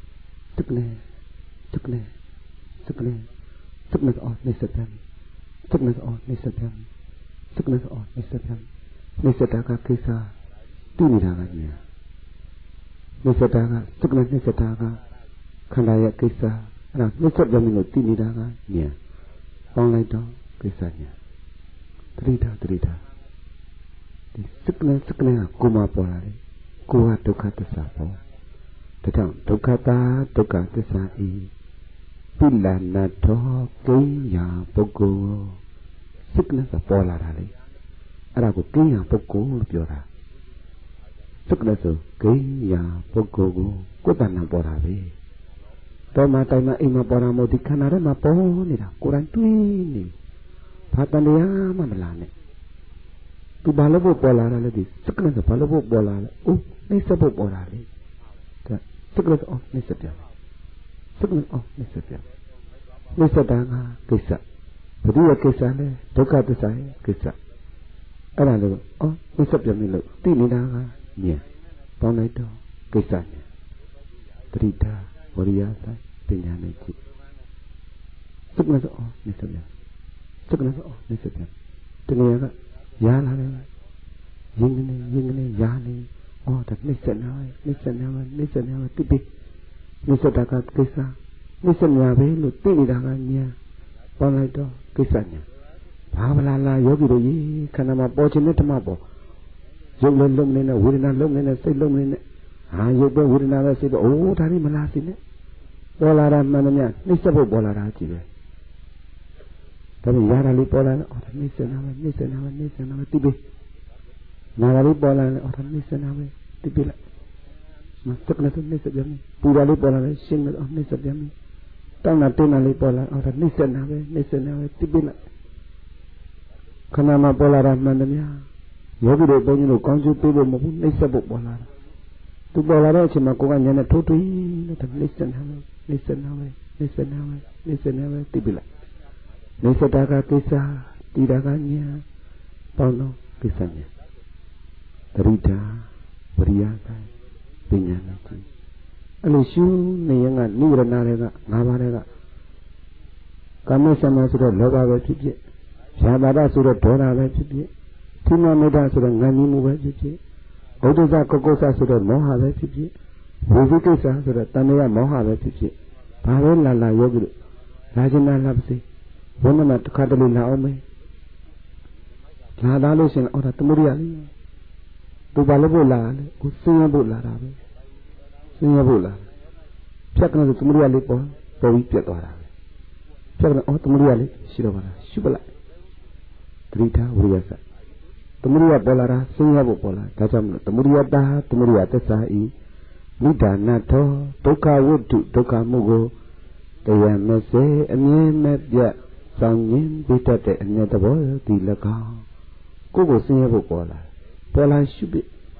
tứcနေtứcနေtứcနေtứcနေအော်နေစပြန်tứcနေအော်နေစပြန်tứcနေအော်နေစပြန်နေစတာကကိစ္စတိနေတာကညာနေစတာကစက္ကနေစတာကခန္ဓာရဲ့ကိစ္စအဲ့ဒါနေစကြမင်းကိုတိနေတာကညာပေါင်းလိုက်တော့ကိစ္စညာတတိတာတတိတာဒီစက္ကနေစက္ကနေကကိုမပေါ်လာတယ်ကိုကဒုက္ခသစ္စာပေါ်ဒါကြောင့်ဒုက္ခတာဒုက္ခသစ္စာဤပိလနာတော်ကိညာပုဂ္ဂိုလ်စက္ကနေကပေါ်လာတာလေအဲ့ဒါကိုကိညာပုဂ္ဂိုလ်လို့ပြောတာစက္ကလည်းဆိုကိညာပုဂ္ဂိုလ်ကိုကိုယ်တဏ္ဍာပေါ်တာပဲတော်မှတိုင်မှအိမ်မှာပေါ်တာမဟုတ်ဒီခန္ဓာထဲမှာပေါ်နေတာကိုယ်တိုင်တွေးနေဘာတန်တရားမှမလာနဲ့သူဘာလို့ပေါ်လာတာလဲဒီစက္ကလည်းဆိုဘာလို့ပေါ်လာလဲအိုးနေစဖို့ပေါ်တာလေဒါစက္ကလည်းအော်နေစပြစက္ကလည်းအော်နေစပြနေစတာကကိစ္စဘုရားကိစ္စလဲဒုက္ခသစ္စာရဲ့ကိစ္စအဲ့ဒါလို့အော်နေစပြမလို့သိနေတာကညံပေါင်းလိုက်တော့ကိစ္စညံတတိတာဝရိယဆိုင်ပညာနဲ့ကြည့်စက္ကလည်းအော်နေစပြစက္ကလည်းအော်နေစပြတနည်းကရာလာတယ်ရင်းကနေရင်းကနေရာနေအော်ဒါနှိစ္စနာနှိစ္စနာနှိစ္စနာတိပိနှိစ္စတာကကိစ္စနှိစ္စနာပဲလို့သိနေတာကညံပေါင်းလိုက်တော့ကိစ္စညံဘာဗလာလာယောဂီတို့ကြီးခန္ဓာမှာပေါ်ခြင်းနဲ့ဓမ္မပေါ်ရုပ်လည်းလုံးနေနဲ့ဝေဒနာလုံးနေနဲ့စိတ်လုံးနေနဲ့ဟာရုပ်ပဲဝေဒနာပဲစိတ်ပဲအိုးဒါတွေမလားစိနဲ့ပေါ်လာတာမှန်တယ်များနှိစ္စဖို့ပေါ်လာတာကြည့်ပဲဒါပေမဲ့ရာတာလေးပေါ်လာတယ်အော်ဒါနှိစ္စနာပဲနှိစ္စနာပဲနှိစ္စနာပဲတိပိနာတာလေးပေါ်လာတယ်အော်ဒါနှိစ္စနာပဲတိပိလိုက်မစက်လည်းနှိစ္စပြန်ပူတာလေးပေါ်လာတယ်ရှင်းတယ်အော်နှိစ္စပြန်တောင်းတာတင်းတာလေးပေါ်လာအော်ဒါနှိစ္စနာပဲနှိစ္စနာပဲတိပိလိုက်ခန္ဓာမှာပေါ်လာတာမှန်တယ်များယောဂီတို့ဘုန်းကြီးတို့ကောင်းကျိုးပေးဖို့မဟုတ်ဘူးနှိစ္စဖို့ပေါ်လာတာသူပေါ်လာတဲ့အချိန်မှာကိုယ်ကဉာဏ်နဲ့ထိုးထွင်းလို့ဒါနှိစ္စနာပဲနှိစ္စနာပဲနှိစ္စနာပဲနှိစ္စနာပဲတိပိလိုက်နှိစ္စတာကကိစ္စတိတာကဉာဏ်ပေါင်းတော့ကိစ္စဉာဏ်တရိတာဝရိယကပညာနဲ့ကြည့်အဲ့လိုရှုနေရင်ကနိဝရဏတွေကငါးပါးတွေကကာမစမာဆိုတော့လောဘပဲဖြစ်ဖြစ်ဇာတာဆိုတော့ဒေါသပဲဖြစ်ဖြစ်သီလမေတ္တာဆိုတော့ငြိမ်းမှုပဲဖြစ်ဖြစ်ဘုဒ္ဓဇကုက္ကုစဆိုတော့မောဟပဲဖြစ်ဖြစ်ဝိသိကိစ္စဆိုတော့တဏှာမောဟပဲဖြစ်ဖြစ်ဘာပဲလာလာယောဂီတို့လာခြင်းနာလာပါစေဘုန်းမတစ်ခါတလေလာအောင်မယ်လာသားလို့ရှင်အော်ဒါသမုဒိယလေးသူဘာလို့ဖို့လာလဲကိုစင်းရဖို့လာတာပဲစင်းရဖို့လာဖြတ်ကနေသမုဒိယလေးပေါ်ပေါ်ပြီးပြတ်သွားတာပဲဖြတ်ကနေအော်သမုဒိယလေးရှိတော့ပါလားရှုပလိုက်တတိတာဝိရိယစသမုဒိယပေါ်လာတာစင်းရဖို့ပေါ်လာဒါကြောင့်မလို့သမုဒိယတာသမုဒိယသစ္စာဤနိဒာနထောဒုက္ခဝတ္ထုဒုက္ခမှုကိုတရားမစေအမြဲမပြတ်ဆောင်ရင်းပြတတ်တဲ့အမြဲတဘောဒီ၎င်းကိုယ်ကိုစင်းရဖို့ပေါ်လာပေါ်လာရှုပိ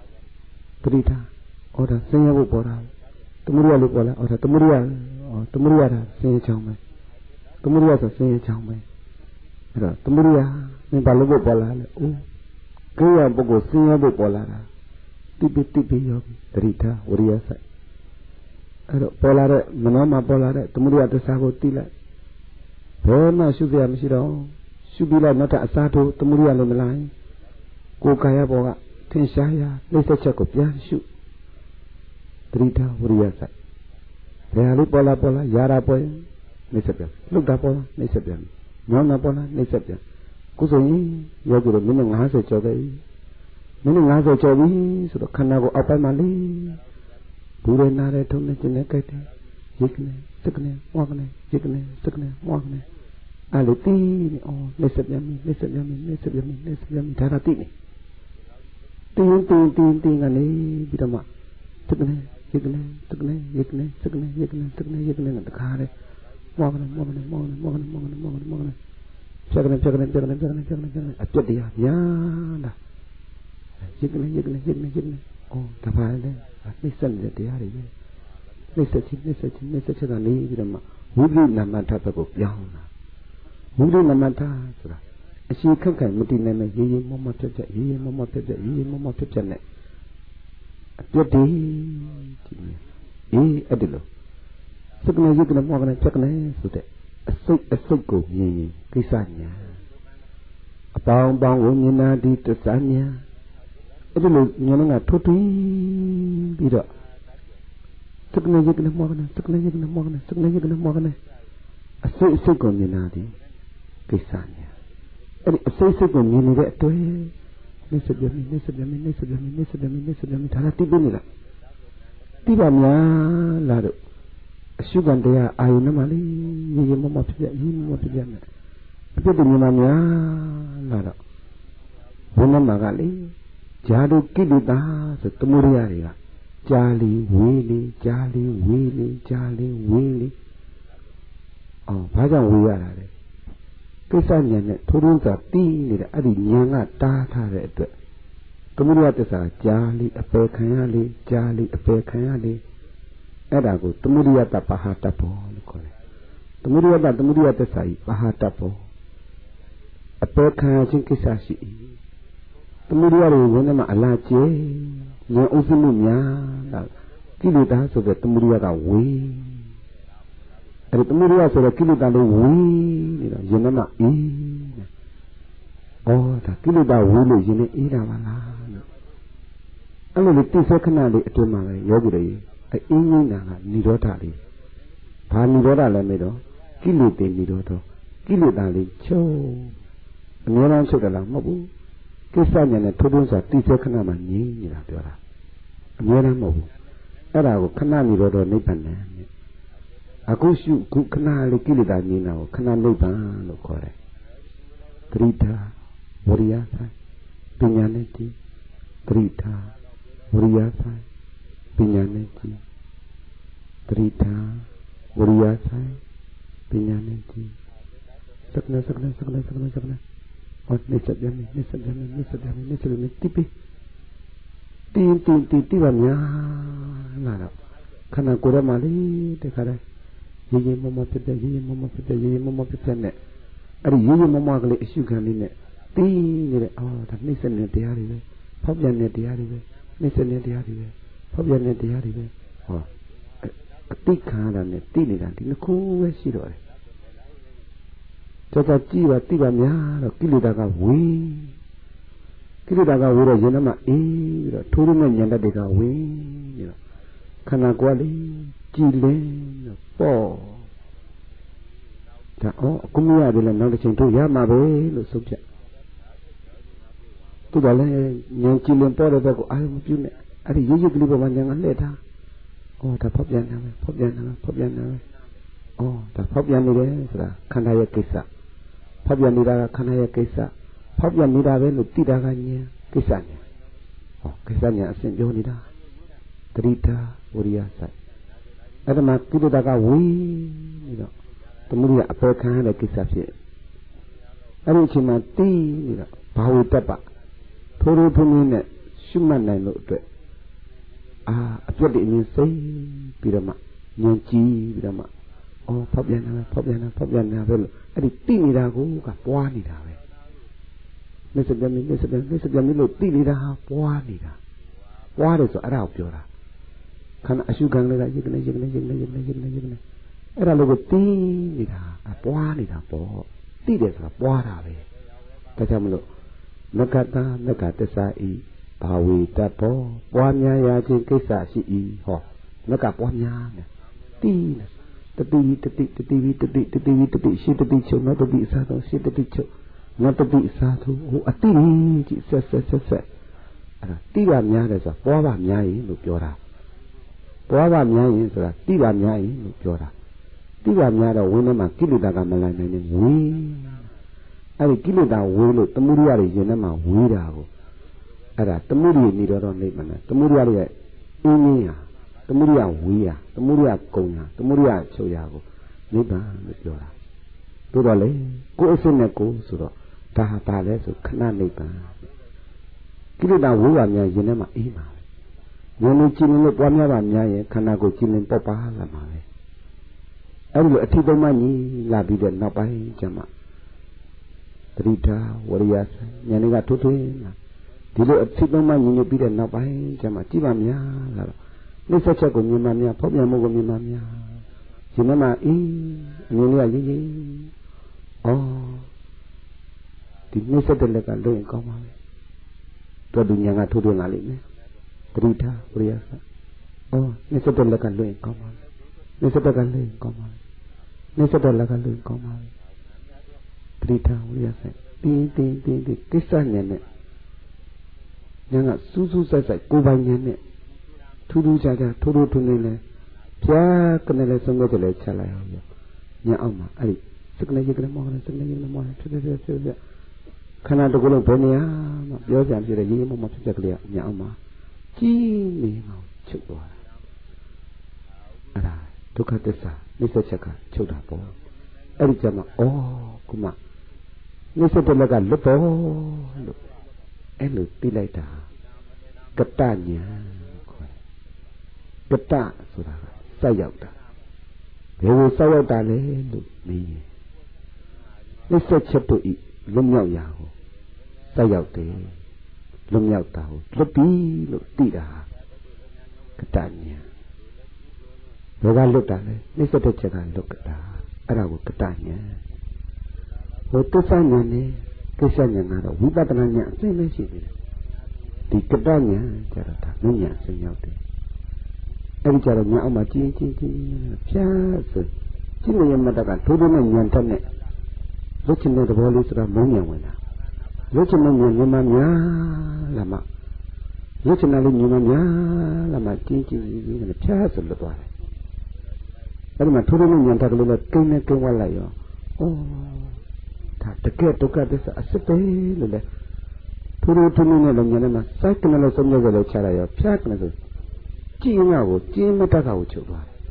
တိထားဟောဒါဆင်းရဲဖို့ပေါ်တာသမုဒိယလို့ပေါ်လာဟောဒါသမုဒိယဟောသမုဒိယဒါဆင်းရဲချောင်းပဲသမုဒိယဆိုဆင်းရဲချောင်းပဲအဲ့တော့သမုဒိယမင်းဘာလို့ဖို့ပေါ်လာလဲအိုးကိရိယာပုဂ္ဂိုလ်ဆင်းရဲဖို့ပေါ်လာတာတိပိတိပိယောတတိထားဝရိယစိုက်အဲ့တော့ပေါ်လာတဲ့မနောမှာပေါ်လာတဲ့သမုဒိယသစ္စာကိုသိလိုက်ဘယ်မှရှုစရာမရှိတော့ရှုပြီးလိုက်နောက်ထပ်အစားထိုးသမုဒိယလို့မလားကိုယ်ကာယဘောကထင်ရှားရာနှိစ္စချက်ကိုပြန်ရှုတတိထားဝရိယစိုက်ဘယ်ဟာလေးပေါ်လာပေါ်လာယာရာပေါ်နှိစ္စပြန်လှုပ်တာပေါ်လာနှိစ္စပြန်ညောင်းတာပေါ်လာနှိစ္စပြန်ခုဆိုရင်ယောဂီတို့မိနစ်၅၀ကျော်ခဲ့ပြီမိနစ်၅၀ကျော်ပြီဆိုတော့ခန္ဓာကိုအောက်ပိုင်းမှာလေးဘူးရနာတဲ့ထုံးနဲ့ကျင်နဲ့ကြိုက်တယ်ရိတ်ကနေစက်ကနေဝါကနေရိတ်ကနေစက်ကနေဝါကနေအဲ့လိုတီးနေအော်နှိစ္စပြန်ပြီနှိစ္စပြန်ပြီနှိစ္စပြန်ပြီနှိစ္စပြန်ပြီဒါကတိနေတင်းတင်းတင်းတင်းကနေပြီးတော့မှစက်ကနေရိတ်ကနေစက်ကနေရိတ်ကနေစက်ကနေရိတ်ကနေစက်ကနေရိတ်ကနေတခါတဲ့ဝါကနေဝါကနေဝါကနေဝါကနေဝါကနေဝါကနေဝါကနေဖြတ်ကနေဖြတ်ကနေဖြတ်ကနေဖြတ်ကနေဖြတ်ကနေဖြတ်ကနေအပြတ်တရားညာတာရိတ်ကနေရိတ်ကနေရိတ်ကနေရိတ်ကနေအော်တပါးလေနှိစ္စနေတဲ့တရားတွေပဲနှိစ္စချင်းနှိစ္စချင်းနှိစ္စချက်ကနေပြီးတော့မှဝိပရိနာမထဘက်ကိုပြောင်းလာဝိပရိနာမထဆိုတာအရှိခက်ခက်မတည်နိုင်မဲ့ရေးရေးမောမောပြက်ပြက်ရေးရေးမောမောပြက်ပြက်ရေးရေးမောမောပြက်ပြက်နဲ့အပြတ်တည်းဒီအေးအဲ့ဒီလိုစက်ကနေရိတ်ကနေမောကနေချက်ကနေဆိုတဲ့အစိတ်အစိတ်ကိုမြင်ရင်ကိစ္စညာအပေါင်းပေါင်းကိုမြင်နာဒီတစ္ဆာညာအဲ့ဒီလိုဉာဏ်ကထွတ်ထွင်းပြီးတော့စက်ကနေရိတ်ကနေမောကနေစက်ကနေရိတ်ကနေမောကနေစက်ကနေရိတ်ကနေမောကနေအစိတ်အစိတ်ကိုမြင်နာဒီကိစ္စညာအဲ့ဒီအစိတ်စိတ်ကိုမြင်နေတဲ့အတွေ့နှိစ္စပြမြင်နှိစ္စပြမြင်နှိစ္စပြမြင်နှိစ္စပြမြင်နှိစ္စပြမြင်ဒါကတိပိနေလားတိပါများလားတို့အရှုခံတရားအာယုန်မှာလေရေရေမမဖြစ်ပြရေမမဖြစ်ပြနဲ့အပြစ်တွေမြင်မှများလားတော့ဘုန်းမကလေဂျာတို့ကိလေသာဆိုသမုဒိယတွေကကြာလီဝေးလီကြာလီဝေးလီကြာလီဝေးလီအော်ဘာကြောင့်ဝေးရတာလဲကိစ္စဉာဏ်နဲ့ထိုးထိုးစွာတီးနေတဲ့အဲ့ဒီဉာဏ်ကတားထားတဲ့အတွက်သမုဒိယသစ္စာကြာလီအပယ်ခံရလေကြာလီအပယ်ခံရလေအဲ့ဒါကိုသမုဒိယတပဟာတဘောလို့ခေါ်တယ်သမုဒိယတသမုဒိယသစ္စာကြီးပဟာတဘောအပယ်ခံခြင်းကိစ္စရှိသမုဒိယတွေဝင်နေမှာအလားကျဲဉာဏ်ဥစ္စမှုများတာကိလေသာဆိုတဲ့သမုဒိယကဝေးအဲ့ဒီသမုဒိယဆိုတဲ့ကိလေသာလေးဝေးနေတော့ယင်ထဲမှာအေးဩဒါကိလေသာဝေးလို့ယင်နဲ့အေးတာပါလားလို့အဲ့လိုလေတိစ္ဆခဏလေးအတွင်းမှာပဲယောဂီတွေအင်းင်းနာကនិရောဓလေးဘာនិရောဓလဲမေတော့ကိလေသာនិရောဓကိလေသာလေးချုပ်အများအားချုပ်တယ်လားမဟုတ်ဘူးကိစ္စညာနဲ့ထိုးထွင်းစွာတိစ္ဆခဏမှာငြိမ်းနေတာပြောတာအများအားမဟုတ်ဘူးအဲ့ဒါကိုခဏនិရောဓနိဗ္ဗာန်နဲ့အခုရှုခုခဏလေးကိလေသာငြိမ်းတာကိုခဏနိဗ္ဗာန်လို့ခေါ်တယ်သတိထားဝရိယဆိုင်ပညာနဲ့ကြည့်သတိထားဝရိယဆိုင်ပညာနဲ့ကြည့်သတိထားဝရိယဆိုင်ပညာနဲ့ကြည့်စက္ကနစက္ကနစက္ကနစက္ကနစက္ကနဟောနေစပြန်နေစပြန်နေစပြန်နေစပြန်တိပိတင်းတင်းတင်းတိပါများလာတော့ခန္ဓာကိုယ်ရမှာလေတခါတည်းရေရေမမဖြစ်တဲ့ရေရေမမဖြစ်တဲ့ရေရေမမဖြစ်တဲ့နဲ့အဲ့ဒီရေရေမမကလေးအရှုခံလေးနဲ့တင်းနေတဲ့အော်ဒါနှိမ့်ဆက်တဲ့တရားတွေပဲဖောက်ပြန်တဲ့တရားတွေပဲနှိမ့်ဆက်တဲ့တရားတွေပဲဖောက်ပြန်တဲ့တရားတွေပဲဟောအတိခါရတာနဲ့တိနေတာဒီနှစ်ခုပဲရှိတော့တယ်ကြောက်ကြည့်ပါတိပါများတော့ကိလေသာကဝေးကိလေသာကဝေးတော့ယင်ထဲမှာအေးပြီးတော့ထိုးရမဲ့ဉာဏ်တက်တွေကဝေးပြီးတော့ခန္ဓာကိုယ်လေးကြည်လင်းတော့ပေါ့ဒါအော်အခုမရတယ်လဲနောက်တစ်ချိန်တို့ရမှာပဲလို့ဆုံးဖြတ်သူကလည်းဉာဏ်ကြည်လင်းပေါ်တဲ့ဘက်ကိုအာရုံမပြုနဲ့အဲ့ဒီရည်ရည်ကလေးပေါ်မှာဉာဏ်ကလှည့်ထားအော်ဒါဖောက်ပြန်နေမယ်ဖောက်ပြန်နေမယ်ဖောက်ပြန်နေမယ်အော်ဒါဖောက်ပြန်နေတယ်ဆိုတာခန္ဓာရဲ့ကိစ္စဖောက်ပြန်နေတာကခန္ဓာရဲ့ကိစ္စဖောက်ပြန်နေတာပဲလို့သိတာကဉာဏ်ကိစ္စဉာဏ်ဟောကိစ္စဉာဏ်အစဉ်ပြောနေတာတတိတာဝရိယဆိုင်အဲ့ဒါမှကိလေသာကဝေးပြီးတော့သမုဒိယအပယ်ခံရတဲ့ကိစ္စဖြစ်အဲ့ဒီအချိန်မှာတီးပြီးတော့ဘာဝတ္တပထိုးထိုးထုံးထုံးနဲ့ရှုမှတ်နိုင်လို့အတွက်啊အပြတ်တွေအမြင်စိတ်ပြီးတော့မှဉာဏ်ကြည့်ပြီးတော့မှအော်ဖောက်ပြန်တာပဲဖောက်ပြန်တာဖောက်ပြန်တာပဲလို့အဲ့ဒီသိနေတာကိုကပွားနေတာပဲမစ္စပြန်မစ္စပြန်မစ္စပြန်လို့သိနေတာဟာပွားနေတာပွားတယ်ဆိုအဲ့ဒါကိုပြောတာခန္ဓာအရှုခံလေးကယစ်ကနေယစ်ကနေယစ်ကနေယစ်ကနေယစ်ကနေယစ်ကနေအဲ့ဒါလို့ကိုသိနေတာအပွားနေတာပေါ့သိတယ်ဆိုတာပွားတာပဲဒါကြောင့်မလို့မကတမကတစ္ဆာဤဘာဝေတတ်ဘောပွားများရာခြင်းကိစ္စရှိ၏ဟောမကပွားများနဲ့သိနေတတိတတိတတိတတိတတိတတိရှိတတိချုပ်နောက်တတိအစားတော့ရှိတတိချုပ်နောက်တတိအစားတော့ဟိုအတိကြည့်ဆက်ဆက်ဆက်ဆက်အဲ့ဒါတိပါများတယ်ဆိုတာပွားပါများရင်လို့ပြောတာပွားပါများရင်ဆိုတာတိပါများရင်လို့ပြောတာတိပါများတော့ဝင်းထဲမှာကိလေသာကမလိုက်နိုင်နေဝေးအဲ့ဒီကိလေသာဝေးလို့တမှုရိယတွေရင်ထဲမှာဝေးတာကိုအဲ့ဒါတမှုရိယနေတော့တော့နေမှန်းတမှုရိယတွေရဲ့အင်းင်းဟာတမှုရိယဝေးဟာတမှုရိယကုံဟာတမှုရိယချုပ်ရာကိုနိဗ္ဗာန်လို့ပြောတာတို့တော့လေကိုယ်အစစ်နဲ့ကိုယ်ဆိုတော့ဒါဟာပါလဲဆိုခဏနိဗ္ဗာန်ကိလေသာဝေးပါများရင်ထဲမှာအေးပါဉာဏ်နဲ့ကြည်လင်လို့ပွားများပါများရင်ခန္ဓာကိုယ်ကြည်လင်ပေါက်ပါလာမှာပဲအဲ့ဒီလိုအထီးသုံးမှညီလာပြီးတဲ့နောက်ပိုင်းကျမှသတိထားဝရိယဉာဏ်တွေကထိုးထွင်းလာဒီလိုအထီးသုံးမှညီညွတ်ပြီးတဲ့နောက်ပိုင်းကျမှကြည်ပါများလာတော့နှိစ္စချက်ကိုမြင်ပါများဖောက်ပြန်မှုကိုမြင်ပါများဒီနေ့မှအေးအမြင်လေးကရင်းရင်းဩဒီနှိစ္စတဲ့လက်ကလွင့်ကောင်းပါလေတော်သူညာကထိုးထွင်းလာလိမ့်မယ်သတိထားဝရိယဩနှိစ္စတဲ့လက်ကလွင့်ကောင်းပါလေနှိစ္စတဲ့ကလွင့်ကောင်းပါလေနှိစ္စတဲ့လက်ကလွင့်ကောင်းပါလေသတိထားဝရိယဆိုင်တင်းတင်းတင်းတင်းကိစ္စဉာဏ်နဲ့ညာကစူးစူးဆိုင်ဆိုင်ကိုယ်ပိုင်ဉာဏ်နဲ့ထူးထူးခြားခြားထိုးထိုးထွန်းနေလဲပြားကနေလဲဆုံးခဲ့တယ်လဲချလိုက်အောင်ညာအောင်မှာအဲ့ဒီစကနေရကလေးမောကလေးစကနေရကလေးမောဖြစ်ဖြစ်ဖြစ်ဖြစ်ခန္ဓာတစ်ခုလုံးဘယ်နေရာမှာပြောကြပြတဲ့ရေးမောမဖြစ်တဲ့ကလေးကညာအောင်မှာကြီးနေအောင်ချုပ်သွားတာအဲ့ဒါဒုက္ခသစ္စာနိစ္စချက်ကချုပ်တာပေါ့အဲ့ဒီကြမှာဩကုမနိစ္စတဲ့လက်ကလွတ်တော်လို့အဲ့လိုသိလိုက်တာကတညာကတဆိုတာကစက်ရောက်တာဘယ်လိုစက်ရောက်တာလဲလို့မေးရင်နှိစ္စချက်တို့ဤလွတ်မြောက်ရာကိုစက်ရောက်တယ်လွတ်မြောက်တာကိုလွတ်ပြီလို့သိတာကတညာဘယ်ကလွတ်တာလဲနှိစ္စတဲ့ချက်ကလွတ်တာအဲ့ဒါကိုကတညာဟိုသစ္စာညာနဲ့သစ္စာညာကတော့ဝိပဿနာညာအသိမရှိသေးတယ်ဒီကတညာကျတော့ဒါဉာဏ်အစဉ်ရောက်တယ်အဲ့ဒီကြတော့ညာအောင်မှာကြီးကြီးကြီးဖြားဆိုကြီးနေရမတကထိုးထိုးနဲ့ညံတက်နဲ့လွတ်ချင်တဲ့သဘောလေးဆိုတာမုန်းညံဝင်တာလွတ်ချင်တဲ့ညံညမများလာမှလွတ်ချင်တဲ့ညမများလာမှကြီးကြီးကြီးနဲ့ဖြားဆိုလွတ်သွားတယ်အဲ့ဒီမှာထိုးထိုးနဲ့ညံတက်ကလေးနဲ့ကိန်းနဲ့ကိန်းဝတ်လိုက်ရောဩဒါတကယ်ဒုက္ခသစ္စာအစစ်ပဲလို့လေထိုးထိုးထိုးနဲ့လည်းညံနဲ့မှာစိုက်ကနေလို့ဆုံးရကြလို့ချလိုက်ရောဖြားကနေဆိုကြည်ငါကိုကျင်းမတတ်တာကိုချုပ်သွားတယ်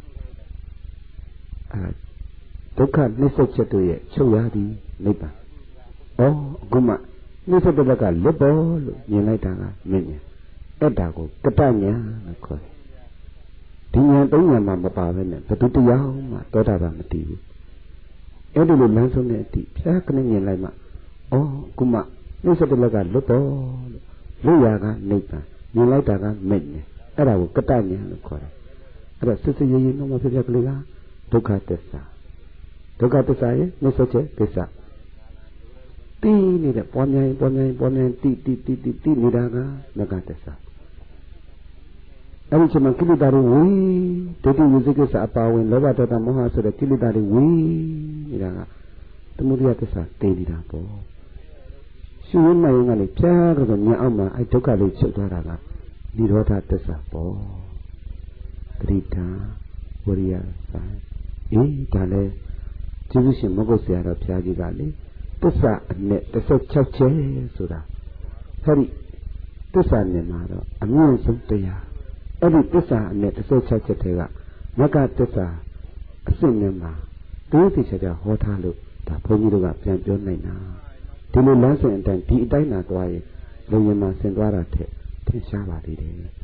အဲဒုက္ခနှိစ္စချက်တို့ရဲ့ချုပ်ရသည်နိဗ္ဗာန်ဩအခုမှနှိစ္စတဲ့ဘက်ကလွတ်ပေါ်လို့မြင်လိုက်တာကမင်းညာအဲ့ဒါကိုကတညာလို့ခေါ်တယ်ဒီညာသုံးညာမှာမပါဘဲနဲ့ဘယ်သူတရားမှသောတာပန်မတည်ဘူးအဲ့ဒီလိုလမ်းဆုံးတဲ့အတိဖြားကနေမြင်လိုက်မှဩအခုမှနှိစ္စတဲ့ဘက်ကလွတ်ပေါ်လို့လွတ်ရာကနိဗ္ဗာန်မြင်လိုက်တာကမင်းညာအဲ့ဒါကိုကတညာလို့ခေါ်တယ်အဲ့တော့စစ်စစ်ရေးရေးလုံးဝဖြစ်ပြကလေးကဒုက္ခသစ္စာဒုက္ခသစ္စာရဲ့နှိစ္စချက်သစ္စာတီးနေတဲ့ပွားများရင်ပွားများရင်ပွားများရင်တီးတီးတီးတီးတီးနေတာကမဂ္ဂသစ္စာအဲ့ဒီချိန်မှာကိလေသာတွေဝေးဒိဋ္ဌိဝိသိကိစ္စအပါဝင်လောဘဒေါသမောဟဆိုတဲ့ကိလေသာတွေဝေးနေတာကသမုဒယသစ္စာတည်နေတာပေါ့ရှင်ရနိုင်ကလည်းဖြားတော့ညအောင်မှာအဲ့ဒုက္ခလေးချုပ်သွားတာကနိရောဓသစ္စာပေါ့တတိတာဝရိယဆိုင်အေးဒါလည်းကျေးဇူးရှင်မဂုတ်ဆရာတော်ဘုရားကြီးကလေသစ္စာအနဲ့တစ်ဆယ်၆ချက်ဆိုတာဟဲ့ဒီသစ္စာနဲ့မှာတော့အမြင့်ဆုံးတရားအဲ့ဒီသစ္စာအနဲ့တစ်ဆယ်၆ချက်တွေကမဂ္ဂသစ္စာအစစ်နဲ့မှာတိတိကျကျဟောထားလို့ဒါဘုန်းကြီးတို့ကပြန်ပြောနိုင်တာဒီလိုလမ်းစဉ်အတိုင်းဒီအတိုင်းသာသွားရင်လုံရင်မှာဆင်သွားတာထက်ထင်ရှားပါသေးတယ်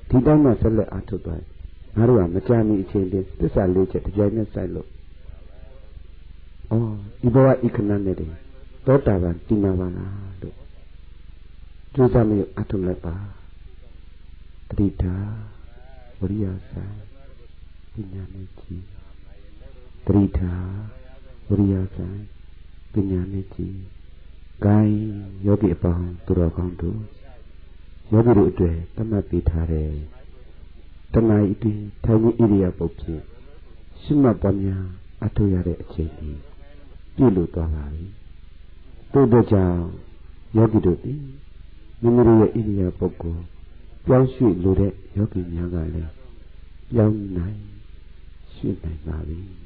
ဒီတိုင်းမှဆက်လက်အားထုတ်သွားတယ်ငါတို့ကမကြမ်းမီအချိန်တည်းသစ္စာလေးချက်တကြိမ်နဲ့ဆိုင်လို့အော်ဒီဘဝဤခဏနဲ့တည်းသောတာပန်တည်မှာပါလားလို့ကြိုးစားမျိုးအားထုတ်လိုက်ပါတတိတာဝရိယဆိုင်ပညာနဲ့ကြည်တတိတာဝရိယဆိုင်ပညာနဲ့ကြည်ဂိုင်းယောဂီအပေါင်းသူတော်ကောင်းတို့ယောဂီတို့အတွက်သတ်မှတ်ပေးထားတဲ့တဏှာဤတွင်ထိုင်ခြင်းဣရိယာပုတ်ဖြင့်ရှိမှတ်ပွားများအထောက်ရတဲ့အချိန်ကြီးပြည့်လို့သွားပါပြီတို့တို့ကြောင့်ယောဂီတို့သည်မိမိတို့ရဲ့ဣရိယာပုတ်ကိုပြောင်းရွှေ့လိုတဲ့ယောဂီများကလည်းပြောင်းနိုင်ရွှေ့နိုင်ပါပြီ